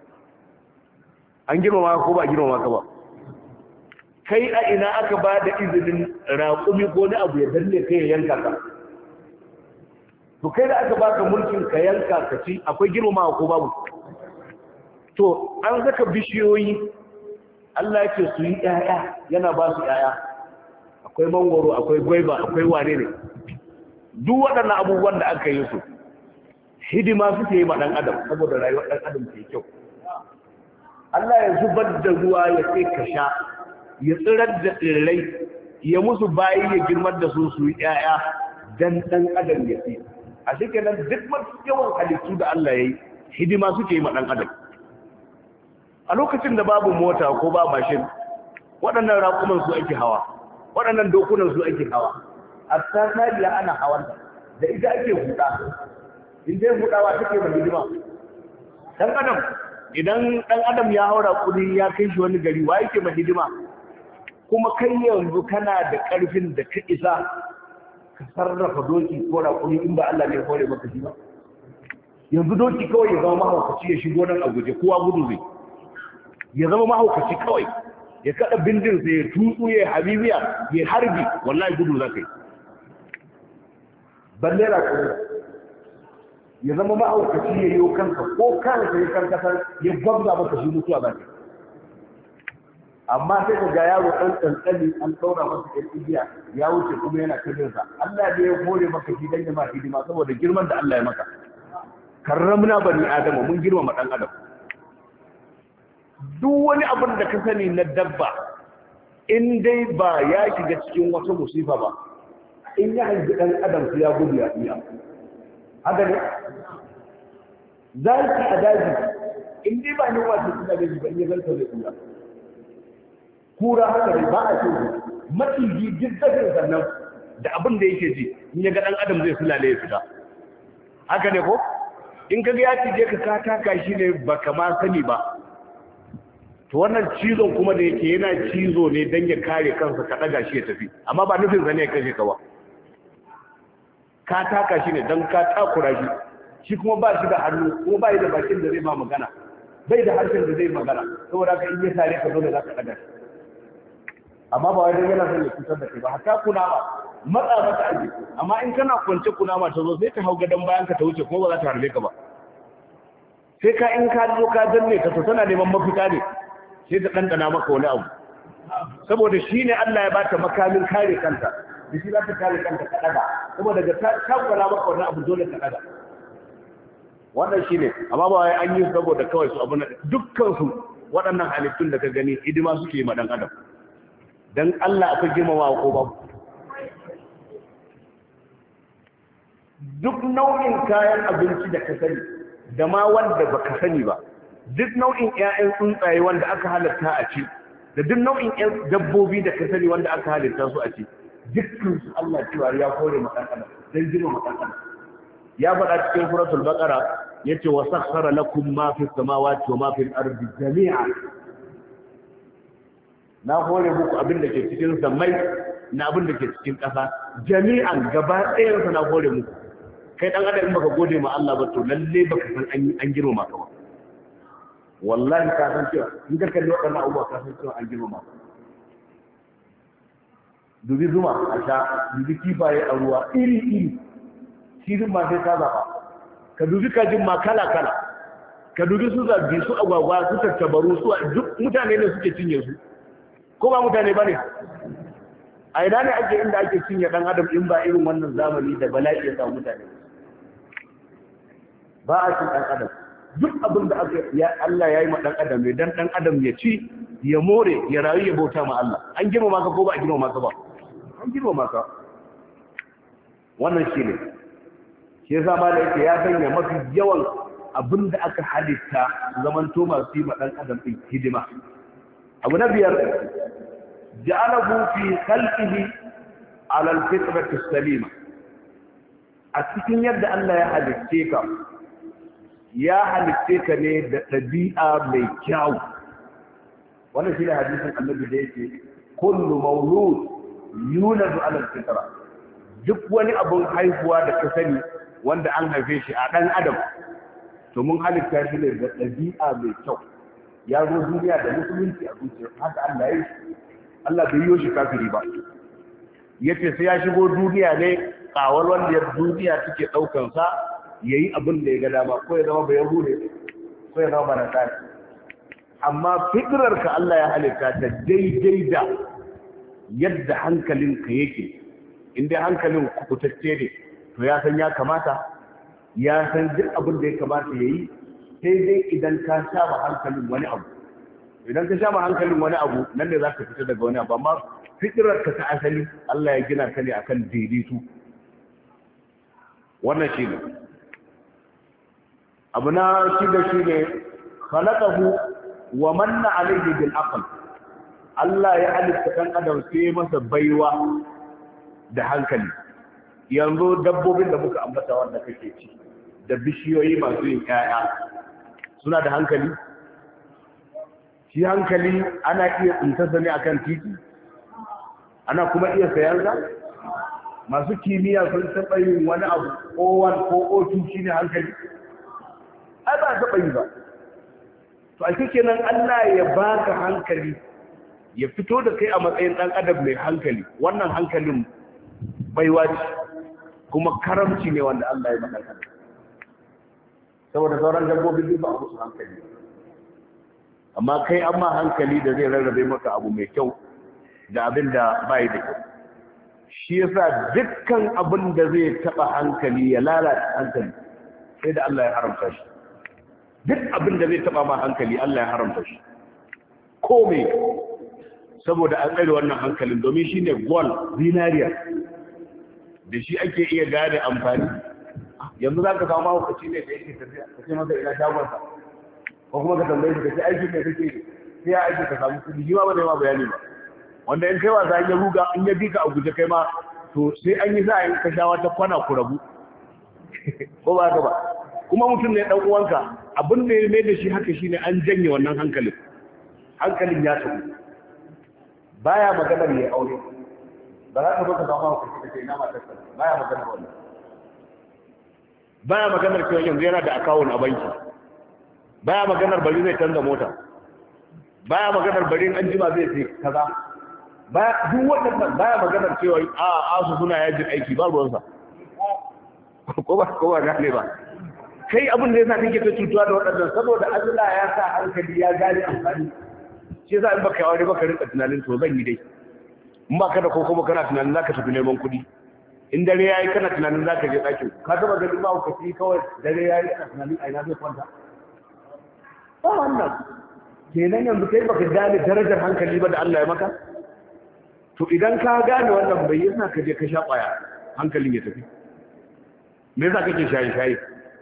an girmama ko ba girmama ka ba kai a ina aka ba da izinin raƙumi ko na abu ya danne kai ya yanka ka to kai da aka baka mulkin ka yanka ka ci akwai girmama ko babu to an saka bishiyoyi Allah yake su yi ƴaƴa yana ba su ƴaƴa akwai mangoro akwai gwaiba akwai wane ne duk waɗannan abubuwan da aka yi su hidima suke yi ma ɗan adam saboda rayuwar ɗan adam ke kyau Allah ya zubar da ruwa ya sai ka sha ya tsirar da tsirrai ya musu bayi ya girmar da su su yi ƴaƴa dan ɗan adam ya fi a shi kenan duk masu yawan halittu da Allah ya yi hidima suke yi ma ɗan adam a lokacin da babu mota ko ba mashin waɗannan raƙuman su ake hawa waɗannan dokunan su ake hawa a tsariya ana hawan da ita ake huɗa in dai huɗawa take da hidima ɗan adam idan ɗan adam ya haura kuɗi ya kai shi wani gari wa yake ma hidima kuma kai yanzu kana da ƙarfin da ka isa ka sarrafa doki ko raƙuri in ba Allah ne ya hore maka shi ba yanzu doki kawai ya zama mahaukaci ya shigo nan a guje kowa gudu zai ya zama mahaukaci kawai ya kada bindin sai ya tutsu ya habibiya ya harbi wallahi gudu za ka yi balle raƙuri ya zama mahaukaci ya yi kanka ko kanka ya karkatar ya gwamza maka shi mutuwa ba ce amma sai ka ga yaro ɗan ƙanƙani an ɗaura masa ɗan igiya ya wuce kuma yana kajinsa Allah ne ya hore maka shi dan ya ma hidima saboda girman da Allah ya maka karramna bani adama mun girmama ɗan adam duk wani abin da ka sani na dabba in dai ba ya shiga cikin wata musifa ba in ya haifi ɗan adam su ya gudu ya iya haka ne zaki a daji in dai ba ni wasu suna da ba in ya zanta da iya kura haka ne ba a ce maciji jirgin sannan da abin da yake ji in ya ga ɗan adam zai sulale ya fita haka ne ko in ka ga ya cije ka ka taka shi ne ba kama sani ba to wannan cizon kuma da yake yana cizo ne don ya kare kansa ka ɗaga shi ya tafi amma ba nufin zane ya kashe ka ba ka taka shi ne don ka takura shi shi kuma ba shi da hannu kuma ba yi da bakin da zai ma magana bai da harshen da zai magana saboda ka in ya tare ka dole za ka ɗaga shi amma ba wai yana son ya cutar da kai ba hatta kunama matsa mata aje amma in kana kwance kunama ta zo sai ta hau gadon bayan ka ta wuce kuma ba za ta harbe ka ba sai ka in ka zo ka danne ka to tana neman mafita ne sai ta ɗanɗana maka wani abu saboda shi ne Allah ya ba ta makamin kare kanta da shi za ta kare kanta ka ɗaga saboda daga ta shakwala maka wani abu dole ka ɗaga wannan shi ne amma ba wai an yi saboda kawai su abu na dukkansu waɗannan halittun da ka gani hidima suke yi ma ɗan adam don Allah akwai girmama ko babu duk nau'in kayan abinci da ka sani da ma wanda baka sani ba, duk nau'in ƴaƴan tsuntsaye wanda aka halatta a ci, da duk nau'in ƴan dabbobi da ka sani wanda aka halatta su a ci, dukkan su Allah cewa ya kore ma dan adam dan jima ma dan adam. Ya faɗa cikin suratul baqara yace wa sakhkhara lakum ma fis samawati wa ma fil ardi jami'an. Na hore muku abin da ke cikin samai na abin da ke cikin ƙasa jami'an gaba ɗayan sa na hore muku. Kai dan adam in baka gode ma Allah ba to lalle baka san an an girma ka ba. Wallahi ka san cewa in ka kalli waɗannan abubuwa ka san cewa an girma ka. Dubi zuma a sha, dubi kifaye a ruwa iri iri. Shirin ma sai ka zaɓa. Ka dubi kajin ma kala kala. Ka dubi su zabi su agwagwa su tattabaru su duk mutane ne suke cinye su. Ko ba mutane ba ne? A ina ne ake inda ake cinye ɗan adam in ba irin wannan zamani da bala'i ya samu mutane? Ba a cin ɗan adam. Duk abin da aka ya Allah ya yi ma ɗan adam ne dan ɗan adam ya ci, ya more, ya rayu, ya bauta ma Allah. An girma maka ko ba a girma maka ba? An girma maka. Wannan shi ne. Shi yasa ma da yake ya sanya mafi yawan abin da aka halitta zamanto masu yi ma ɗan adam ɗin hidima. Abu na biyar, ja'alahu fi khalqihi ala al-fitrati as-salima. A cikin yadda Allah ya halitte ka, ya halitte ka ne da ɗabi'a mai kyau. Wannan shi ne hadisin Annabi da yake kullu mawlud yuladu ala al-fitra. Duk wani abun haihuwa da ka sani wanda an haife shi a ɗan adam, to mun halitta shi ne da ɗabi'a mai kyau. Ya zo duniya da musulunci a zuciya, haka Allah ya yi. Allah bai yi shi kafiri ba. Yace sai ya shigo duniya ne kawar wanda ya duniya take daukan sa yayi abin da ya ga dama, ko ya zama bai yahude ko ya zama banasari. Amma fitrar ka Allah ya halitta ta daidai da yadda hankalinka yake. In dai hankalin kubutacce ne, to ya san ya kamata, ya san duk abin da ya kamata yayi, sai dai idan ka sha ma hankalin wani abu. Idan ka sha ma hankalin wani abu, nan ne za ka fita daga wani abu. Amma fitirar ka ta asali Allah ya gina ka ne akan daidaitu. Wannan shi ne abu na shida. Shi ne khalaqahu wa manna alayhi bil aql. Allah ya halitta kan adam sai masa baiwa da hankali. Yanzu dabbobin da muka ambata wanda kake ci da bishiyoyi masu yin ƴaƴa suna da hankali. Shi hankali ana iya tsintarsa ne akan titi, ana kuma iya sayansa. Masu kimiyya sun taɓa yin wani abu o one ko o two shi ne hankali, ai ba taɓa yi ba. To a kenan Allah ya baka hankali, ya fito da kai a matsayin ɗan adam mai hankali. Wannan hankalin baiwa ce kuma karamci ne wanda Allah ya maka. Saboda sauran dabbobin duk ba a musu hankali, amma kai amma hankali da zai rarrabe maka abu mai kyau da abin da bai da kyau. Shi yasa dukkan abin da zai taba hankali ya lalata hankali sai da Allah ya haramta shi. Duk abin da zai taba ma hankali Allah ya haramta shi. Ko me? Saboda an tsare wannan hankalin, domin shine gold, zinariya, da shi ake iya gane amfani. Yanzu za ka samu mahaukaci ne da yake tafiya, ka ce masa ina shagonsa, ko kuma ka tambaye shi ka ce aiki ne kake sai ya aiki ka samu kudi, shi ma ba zai ma bayani ba. Wanda in kai wasa in ya ruga in ya bi ka a guje kai ma, to sai an yi za a yi ka sha wata kwana ku rabu ko ba ka ba. Kuma mutum ne dan uwanka, abin da ya mai da shi haka shine an janye wannan hankalin. Hankalin ya tafi, baya maganar ya aure. Ba za ka zo ka samu mahaukaci ka ce ina matarsa, baya maganar wannan. Baya maganar cewa yanzu yana da akawun a banki, baya maganar bari zai canza mota, baya maganar bari an jima zai ce kaza, baya duk waɗannan baya maganar cewa a asu suna yajin aiki, ba ruwansa. Ko ba ko ba gane ba. Kai abin da yasa kake ta cutuwa da waɗannan saboda Allah ya sa hankali ya gane amfani. Shi yasa in baka yi aure baka rinka tunanin to zan yi dai. In ba ka da ko kuma kana tunanin zaka tafi neman kuɗi. In dare yayi kana tunanin zaka je ɗakin, ka taba ganin ba ka ci kawai dare yayi kana tunanin a ina zai kwanta. Ba wannan kenan yanzu kai baka gane darajar hankali ba da Allah ya maka. To idan ka gane wannan bai yasa ka je ka sha ƙwaya hankalin ya tafi. me yasa kake shaye-shaye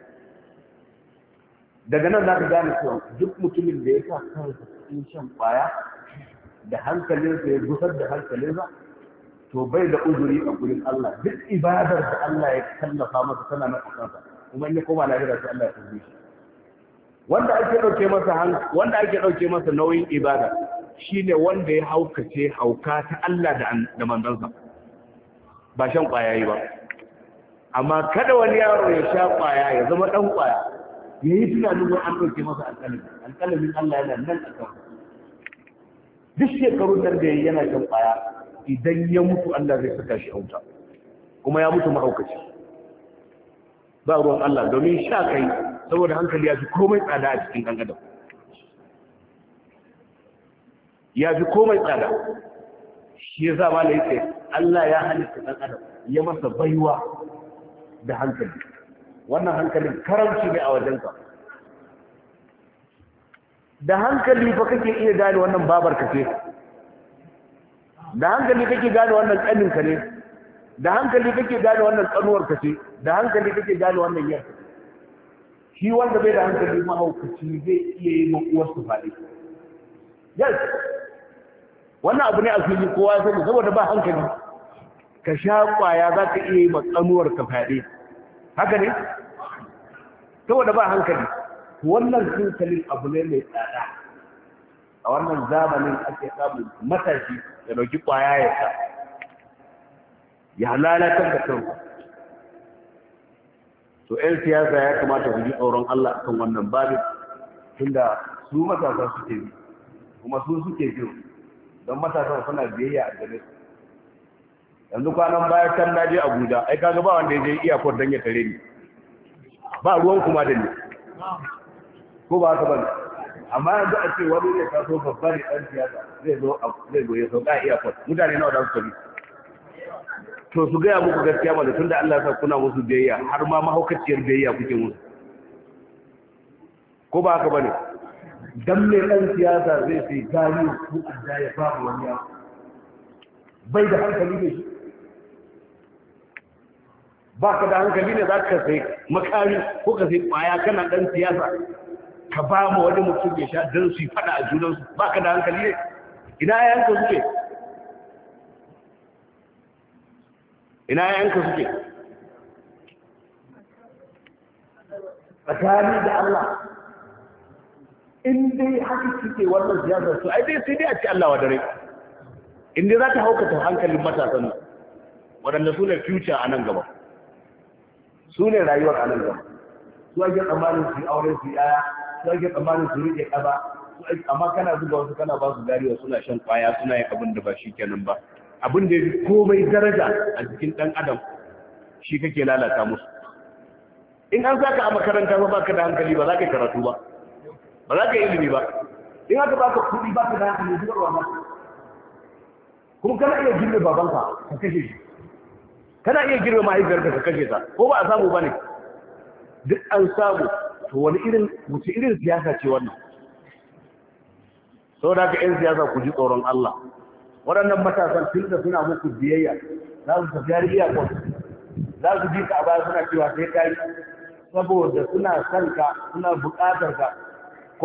daga nan za ka gane cewa duk mutumin da ya sa kansa cikin shan kwaya da hankalinsa ya gusar da hankalinsa to bai da uzuri a gurin Allah duk ibadar da Allah ya tallafa masa tana nan a kansa kuma in ya koma lahira sai Allah ya tsare shi wanda ake dauke masa wanda ake dauke masa nauyin ibada shine wanda ya haukace hauka ta Allah da da manzansa ba shan kwaya yi ba amma kada wani yaro ya sha kwaya ya zama dan kwaya yayi tunanin wai an dauke masa alƙalami alƙalamin Allah yana nan a kansa duk shekarun nan da yana shan kwaya idan ya mutu Allah zai saka shi a wuta kuma ya mutu mahaukaci ba ruwan Allah domin sha kai saboda hankali ya fi komai tsada a cikin ɗan adam ya fi komai tsada shi ya zama da yake Allah ya halitta ɗan adam ya masa baiwa da hankali wannan hankalin karamci ne a wajenka da hankali fa kake iya gane wannan babar ka ce da hankali kake gane wannan ƙaninka ne da hankali kake gane wannan ƙanuwarka ce da hankali kake gane wannan yarka shi wanda bai da hankali mahaukaci zai iya yi makuwarsu faɗi yes wannan abu ne a fili kowa sani saboda ba hankali ka sha ƙwaya za ka iya yi matsanuwarka faɗi haka ne saboda ba hankali wannan hankalin abu ne mai tsada a wannan zamanin ake samun matashi da dauki kwaya ya sa ya lalatar da kanku to ƴan siyasa ya kamata ku ji tsoron Allah kan wannan babin tunda su matasa suke bi kuma su suke jin don matasa suna biyayya a gare su yanzu kwanan baya can na je Abuja ai kaga ba wanda ya je iyakar dan ya tare ni ba ruwan kuma da ni ko ba haka bane amma yanzu a ce wani ne taso babba ne ɗan siyasa zai zo zai zo ya sauka iya kwat mutane nawa da su tafi to su gaya muku gaskiya ba da tunda Allah ya sa kuna musu biyayya har ma mahaukaciyar biyayya kuke musu ko ba haka bane dan me ɗan siyasa zai sai gani ko adda ya ba wani ya bai da hankali ne shi ba ka da hankali ne za ka sai makari ko ka sai kwaya kana ɗan siyasa ka ba mu wani mutum ya sha don su yi fada a junansu ba ka da hankali ne ina yayanka suke ina yayanka suke tsakani da Allah in dai haka suke wannan siyasar su ai dai sai dai a ci Allah wa dare in dai za ta haukata hankalin matasan waɗanda su ne future a nan gaba su ne rayuwar a nan gaba su ake tsammanin su yi aure su yi aya su ake tsammanin su rike ƙasa amma kana zuba wasu kana ba su dariya suna shan kwaya suna yin abin da ba shi kenan ba abin da ya fi komai daraja a jikin ɗan adam shi kake lalata musu in an saka a makaranta ba baka da hankali ba za ka yi karatu ba ba za ka yi ilimi ba in aka baka kuɗi ba ka da hankali zubarwa ma kuma kana iya girbe babanka ka kashe shi kana iya girbe mahaifiyarka ka kashe ta ko ba a samu ba ne duk an samu to wani irin wuce irin siyasa ce wannan sau da ka yan siyasa ku ji tsoron Allah waɗannan matasan tun da suna muku biyayya za su tafi har iya kwan za su ji ka a baya suna cewa sai kai saboda suna son ka suna buƙatar ka ko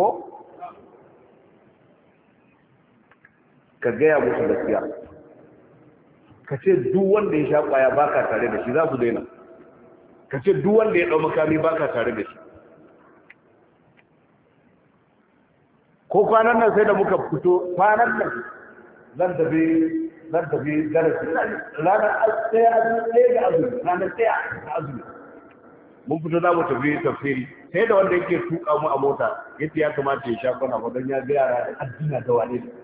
ka gaya musu gaskiya ka ce duk wanda ya sha ƙwaya baka tare da shi za su daina ka ce duk wanda ya ɗau makami baka tare da shi ko kwanan nan sai da muka fito kwanan nan zan tafi zan tafi darasi ranar ɗaya azumi ga azumi ranar ɗaya ga azumi mun fito za mu tafi tafsiri sai da wanda yake tuka mu a mota yace ya kamata ya sha kwana ba don ya ga yara da addina da wane ne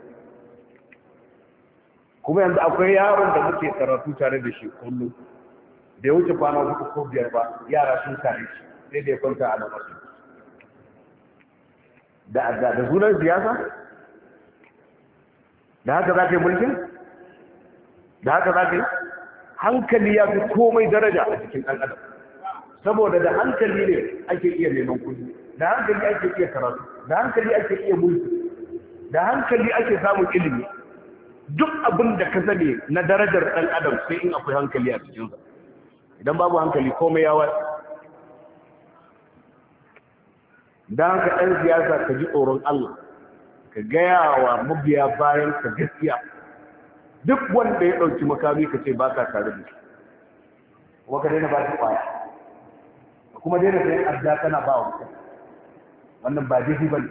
kuma yanzu akwai yaron da muke karatu tare da shi kullum da ya wuce kwana hudu ko biyar ba yara sun kare shi sai da ya kwanta a nan da da da sunan siyasa da haka za ka yi mulkin da haka za ka yi hankali ya fi komai daraja a cikin ɗan adam saboda da hankali ne ake iya neman kuɗi da hankali ake iya karatu da hankali ake iya mulki da hankali ake samun ilimi duk abin da ka sani na darajar ɗan adam sai in akwai hankali a cikinsa idan babu hankali komai ya dan ka ɗan siyasa ka ji tsoron Allah ka gaya wa mabiya bayan ka gaskiya. Duk wanda ya ɗauki makami ka ce ba ka tare da shi, kuma ka daina ba shi kwaya, kuma daina sayan adda kana ba wa mutum. Wannan ba daidai bane,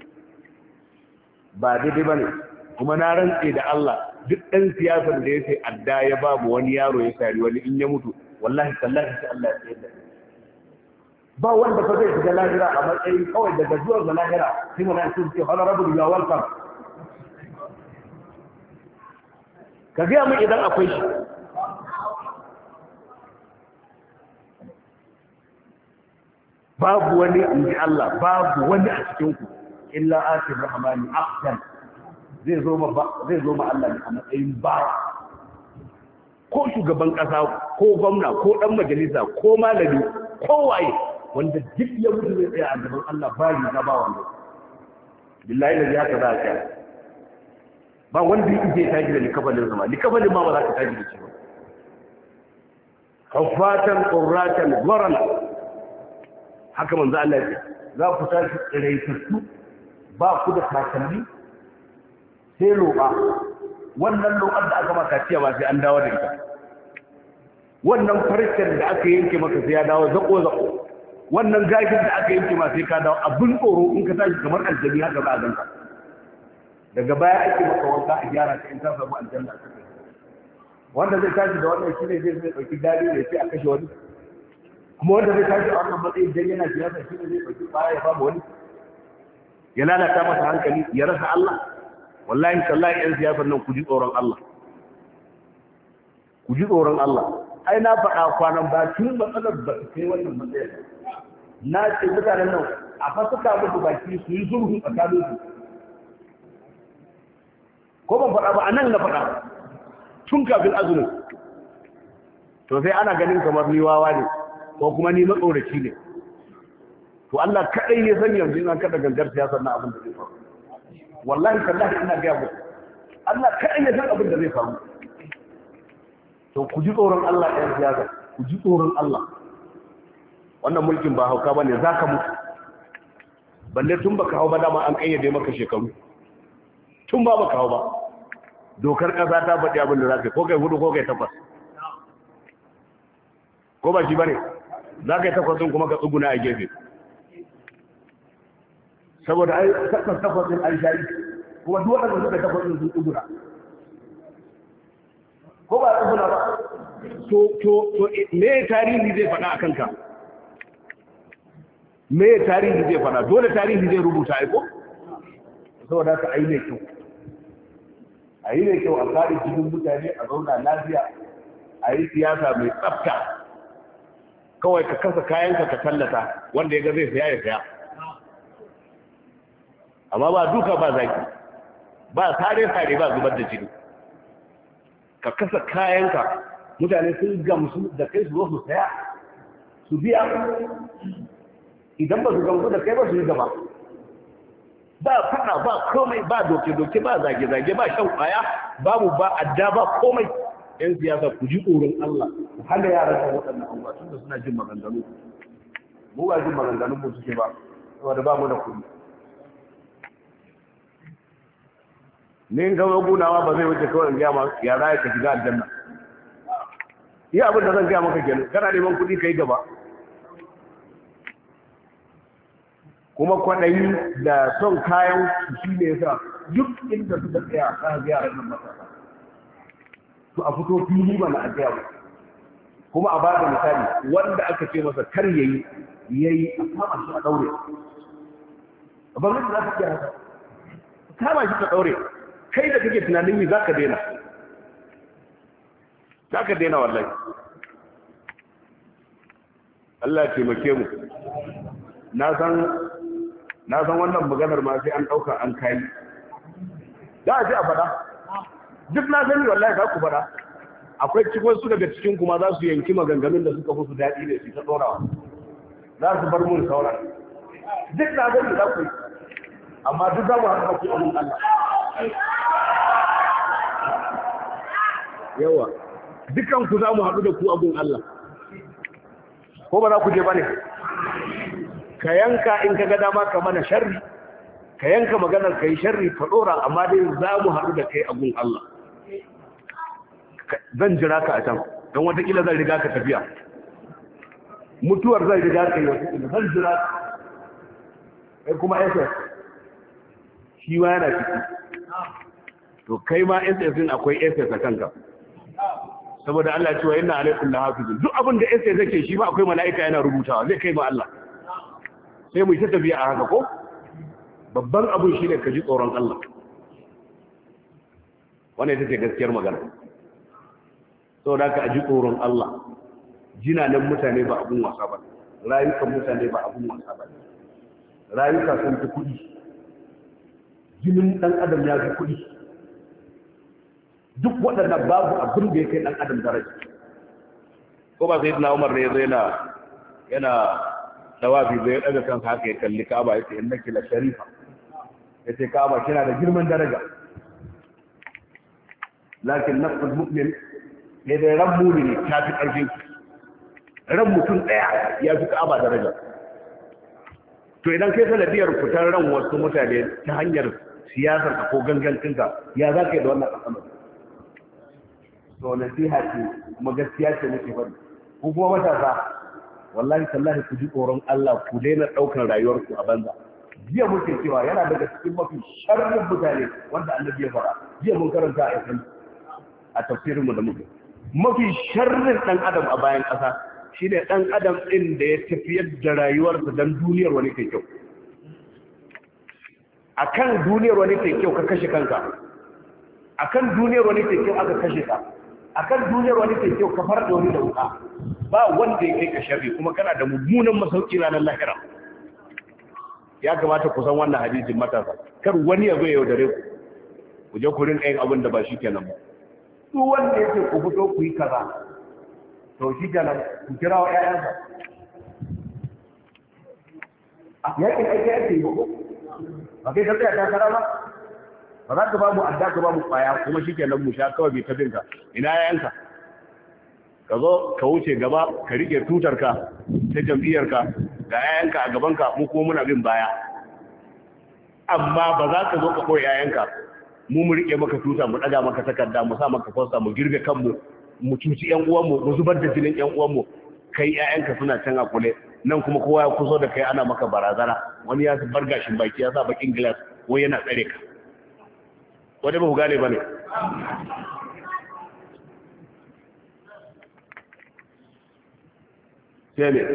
ba daidai bane. Kuma na rantse da Allah duk ɗan siyasar da ya sai adda ya babu wani yaro ya sari wani in ya mutu, wallahi tallahi sai Allah ya tsayar da shi. Ba wanda fa zai shiga lahira a matsayin kawai daga zuwa ga lahira sai mu nan sun ce honorable you are welcome. Ka ga mu idan akwai shi. Babu wani inji Allah, babu wani a cikin ku illa atir rahmani aqdan. Zai zo ma zai zo ma Allah a matsayin bawa. Ko shugaban kasa ko gwamna ko dan majalisa ko malami ko waye wanda duk ya mutu zai tsaya a gaban Allah ba ni ga ba wanda billahi da ya kaza ka ba wanda yake taji da likabalin zama likabalin ma ba za ka taji da shi ba. Kafatan qurratan waran haka manzo Allah ya ce za ku tashi tsiraitattu ba ku da takalmi sai roƙa. Wannan lokacin da aka maka ciya ba sai an dawo da ita. Wannan farcen da aka yanke maka sai ya dawo zako zako. Wannan gashin da aka yanke ma sai ka dawo abin tsoro in ka tashi kamar aljanni haka za a ganka. Daga baya ake maka wanka a gyara ka in ka samu aljanna. Wanda zai tashi da wannan shine zai zai dauki dali ne sai a kashe wani. Kuma wanda zai tashi a wannan matsayin dan yana siyasa shine zai dauki baya ya babu wani. Ya lalata masa hankali ya rasa Allah. Wallahi sallahi yan siyasar nan ku ji tsoron Allah. Ku ji tsoron Allah. Ai na faɗa kwanan ba tun matsalar ba su kai wannan matsayar. Na ce mutanen nan a fasuka musu baki su yi sulhu tsakanin su. Ko ban faɗa ba a nan na faɗa tun kafin azumin. To sai ana ganin kamar ni wawa ne ko kuma ni matsoraci ne. To Allah kaɗai ne san yanzu in an kaɗa gangar siyasar na abin da zai faru. Wallahi tallahi ina ga muku Allah kaɗai ya san abin da zai faru. To ku ji tsoron Allah ɗan siyasa, ku ji tsoron Allah. Wannan mulkin ba hauka bane zaka mutu. Balle tun baka hau ba dama an kayyade maka shekaru. Tun ba baka hau ba. Dokar ƙasa ta faɗi abin da zaka ko kai hudu ko kai takwas. Ko ba shi bane? Zaka yi takwas din kuma ka tsuguna a gefe. Saboda ai takwas takwas din an shayi kuma duk wanda suka takwas din sun tsuguna. Ko ba tsuguna ba? To to to me tarihi zai faɗa akan ka? Me tarihi zai faɗa? Dole tarihi zai rubuta ai ko? Saboda ka ai ne kyau. Ai ne kyau a kare cikin mutane a zauna lafiya. Ai siyasa mai tsafta. Kawai ka kasa kayanka ka tallata wanda ya ga zai saya ya saya. Amma ba duka ba zaki ba sare-sare ba zubar da jini. Ka kasa kayanka mutane sun gamsu da kai su zo su saya su biya. Idan ba su gamsu da kai ba su yi gaba. Ba fada ba komai ba doke-doke ba zage-zage ba shan kwaya babu ba adda ba komai. Yan siyasa ku ji tsoron Allah ku hana yaran kan waɗannan abubuwa tunda suna jin maganganu. Mu ba jin maganganun mu suke ba saboda ba mu da kuɗi. Ne in gaba gunawa ba zai wuce kawai in gaya ma ya za ka shiga aljanna. Iya abin da zan gaya maka kenan kana neman kuɗi kai gaba. Kuma kwaɗayi da son kayan su shi ne yasa duk inda suka tsaya za ga yaran nan matasa. To a fito fili mana a gaya mu. Kuma a ba da misali wanda aka ce masa kar yayi yayi a kama shi a daure. Gwamnati za ta kira haka. Kama shi ta daure. Kai da kake tunanin me zaka daina zaka daina wallahi. Allah ya taimake mu. Na san na san wannan maganar ma sai an dauka an kai. Da a ji a fada. Duk na sani wallahi za ku fada. Akwai cikin su daga cikin kuma za su yanki maganganun da suka musu daɗi ne su ta dorawa. Za su bar mun saura. Duk na sani za ku yi. Amma duk za mu haɗa ku abin Allah. Yawa dukan ku za mu haɗu da ku abun Allah ko ba za ku je ba ne ka yanka in ka ga dama ka mana sharri ka yanka maganar kai sharri ka dora amma dai za mu haɗu da kai a gun Allah zan jira ka a can don watakila zan riga ka tafiya mutuwar zan riga ka yi watakila zan jira ka kai kuma S S shi ma yana ciki to kai ma S S din akwai S S a kanka saboda Allah cewa inna alaikum lahafizun duk abin da S S yake shi ma akwai mala'ika yana rubutawa zai kai ma Allah sai mu yi ta tafiya a haka ko babban abin shi ne ka ji tsoron Allah wannan ita ce gaskiyar magana saboda ka ji tsoron Allah jinanan mutane ba abun wasa ba rayukan mutane ba abun wasa ba rayuka sun fi kuɗi jinin ɗan adam ya fi kuɗi duk waɗannan babu abin da ya kai ɗan adam daraja ko ba sai na Umar ne zai na yana dawafi zai daga kansa haka ya kalli Ka'aba yace innaki la sharifa yace Ka'aba kina da girman daraja lakin nafsul mu'min ne da ran mu'mini ta fi ƙarfin ran mutum ɗaya ya fi Ka'aba daraja to idan kai sanadiyar fitar ran wasu mutane ta hanyar siyasar ka ko gangancinka ya za ka yi da wannan al'amari to nasiha ce kuma gaskiya ce nake faɗi ku kuma matasa wallahi tallahi ku ji tsoron Allah ku daina ɗaukar rayuwarku a banza jiya muke cewa yana daga cikin mafi sharrin mutane wanda annabi ya fara jiya mun karanta a yakan a tafsirin mu da muke mafi sharrin dan adam a bayan ƙasa shine dan adam din da ya tafiyar da rayuwarsa dan duniyar wani kai kyau akan duniyar wani kai kyau ka kashe kanka akan duniyar wani kai kyau aka kashe ka akan duniyar wani kai kyau ka farda wani da wuka ba wanda ya kai ka sharri kuma kana da mummunan masauki ranar lahira ya kamata ku san wannan hadisin matasa kar wani ya zo ya yaudare ku ku je ku rinka yin abin da ba shi kenan ba duk wanda yake ku fito ku yi kaza to shi kenan ku kira wa ƴaƴansa a yakin aiki ake yi ba ko ba kai ka tsaya takara ba ba za ka ba mu adda ka ba mu kwaya kuma shi kenan mu sha kawai bai tafinka ina ƴaƴanka ka zo ka wuce gaba ka rike tutarka ta jam'iyyarka ga yayanka a gabanka mu kuma muna bin baya amma ba za ka zo ka koyi yayanka mu mu rike maka tuta mu daga maka takarda mu sa maka fosta mu girbe kanmu mu cuci yan uwanmu mu zubar da jinin yan uwanmu kai yayanka suna can a kule nan kuma kowa ya kuso da kai ana maka barazana wani ya bar gashin baki ya sa bakin glass wai yana tsare ka wanda ba ku gane bane sai ne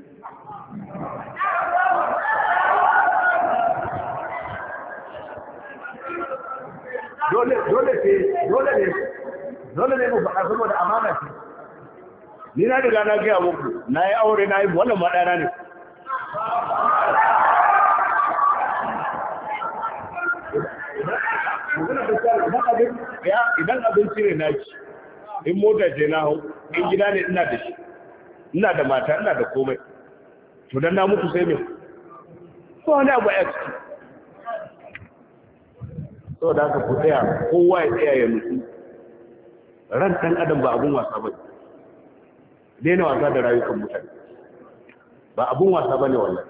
dole dole ce dole ne dole ne mu faɗa saboda amana ce ni na riga na gaya muku na yi aure na yi wannan maɗana ne idan abinci ne na ci in mota ce na hau in gida ne ina da shi ina da mata ina da komai to dan na mutu sai me ko wani abu ya ciki so da aka ku tsaya kowa ya tsaya ya mutu ran ɗan adam ba abun wasa ba daina wasa da rayukan mutane ba abun wasa ba ne wannan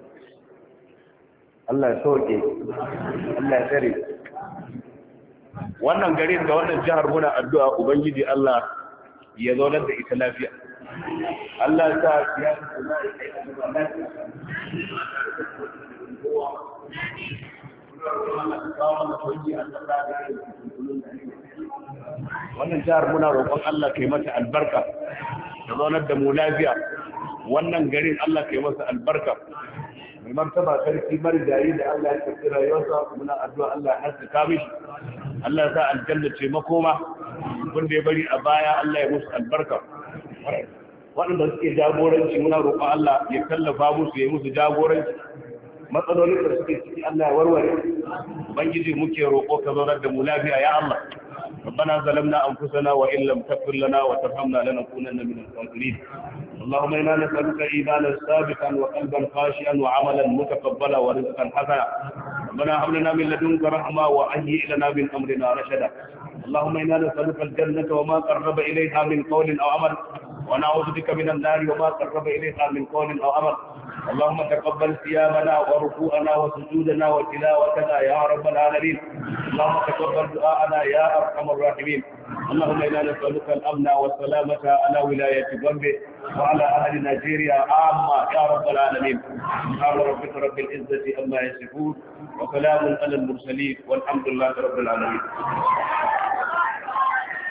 Allah ya sauke Allah ya tsare wannan garin da wannan jihar muna addu'a ubangiji Allah ya zaunar da ita lafiya Allah ya sa ya wannan jihar muna roƙon Allah kai mata albarka da zaunar da mu lafiya wannan garin Allah kai masa albarka mai martaba sarki marigayi da Allah ya tafi rayuwarsa muna addu'a Allah ya haskaka mishi Allah ya sa aljanna ce makoma wanda ya bari a baya Allah ya musu albarka waɗanda suke jagoranci muna roƙon Allah ya tallafa musu ya musu jagoranci matsalolin da suke ciki Allah ya warware ubangiji muke roƙo ka zaunar da mu lafiya ya Allah ربنا ظلمنا أنفسنا وإن لم تغفر لنا وترحمنا لنكونن من الخاسرين اللهم إنا نسألك إيمانا ثابتا وقلبا خاشعا وعملا متقبلا ورزقا حسنا ربنا هب لنا من لدنك رحمة وهيئ لنا من أمرنا رشدا اللهم إنا نسألك الجنة وما قرب إليها من قول أو عمل ونعوذ بك من النار وما قرب إليها من قول أو عمل اللهم تقبل صيامنا وركوعنا وسجودنا وتلاوتنا يا رب العالمين. اللهم تقبل دعاءنا يا ارحم الراحمين. اللهم انا نسالك الامن والسلامه على ولايه بومبي وعلى اهل نيجيريا عامه يا رب العالمين. سبحان ربك رب العزه عما يصفون وسلام على المرسلين والحمد لله رب العالمين.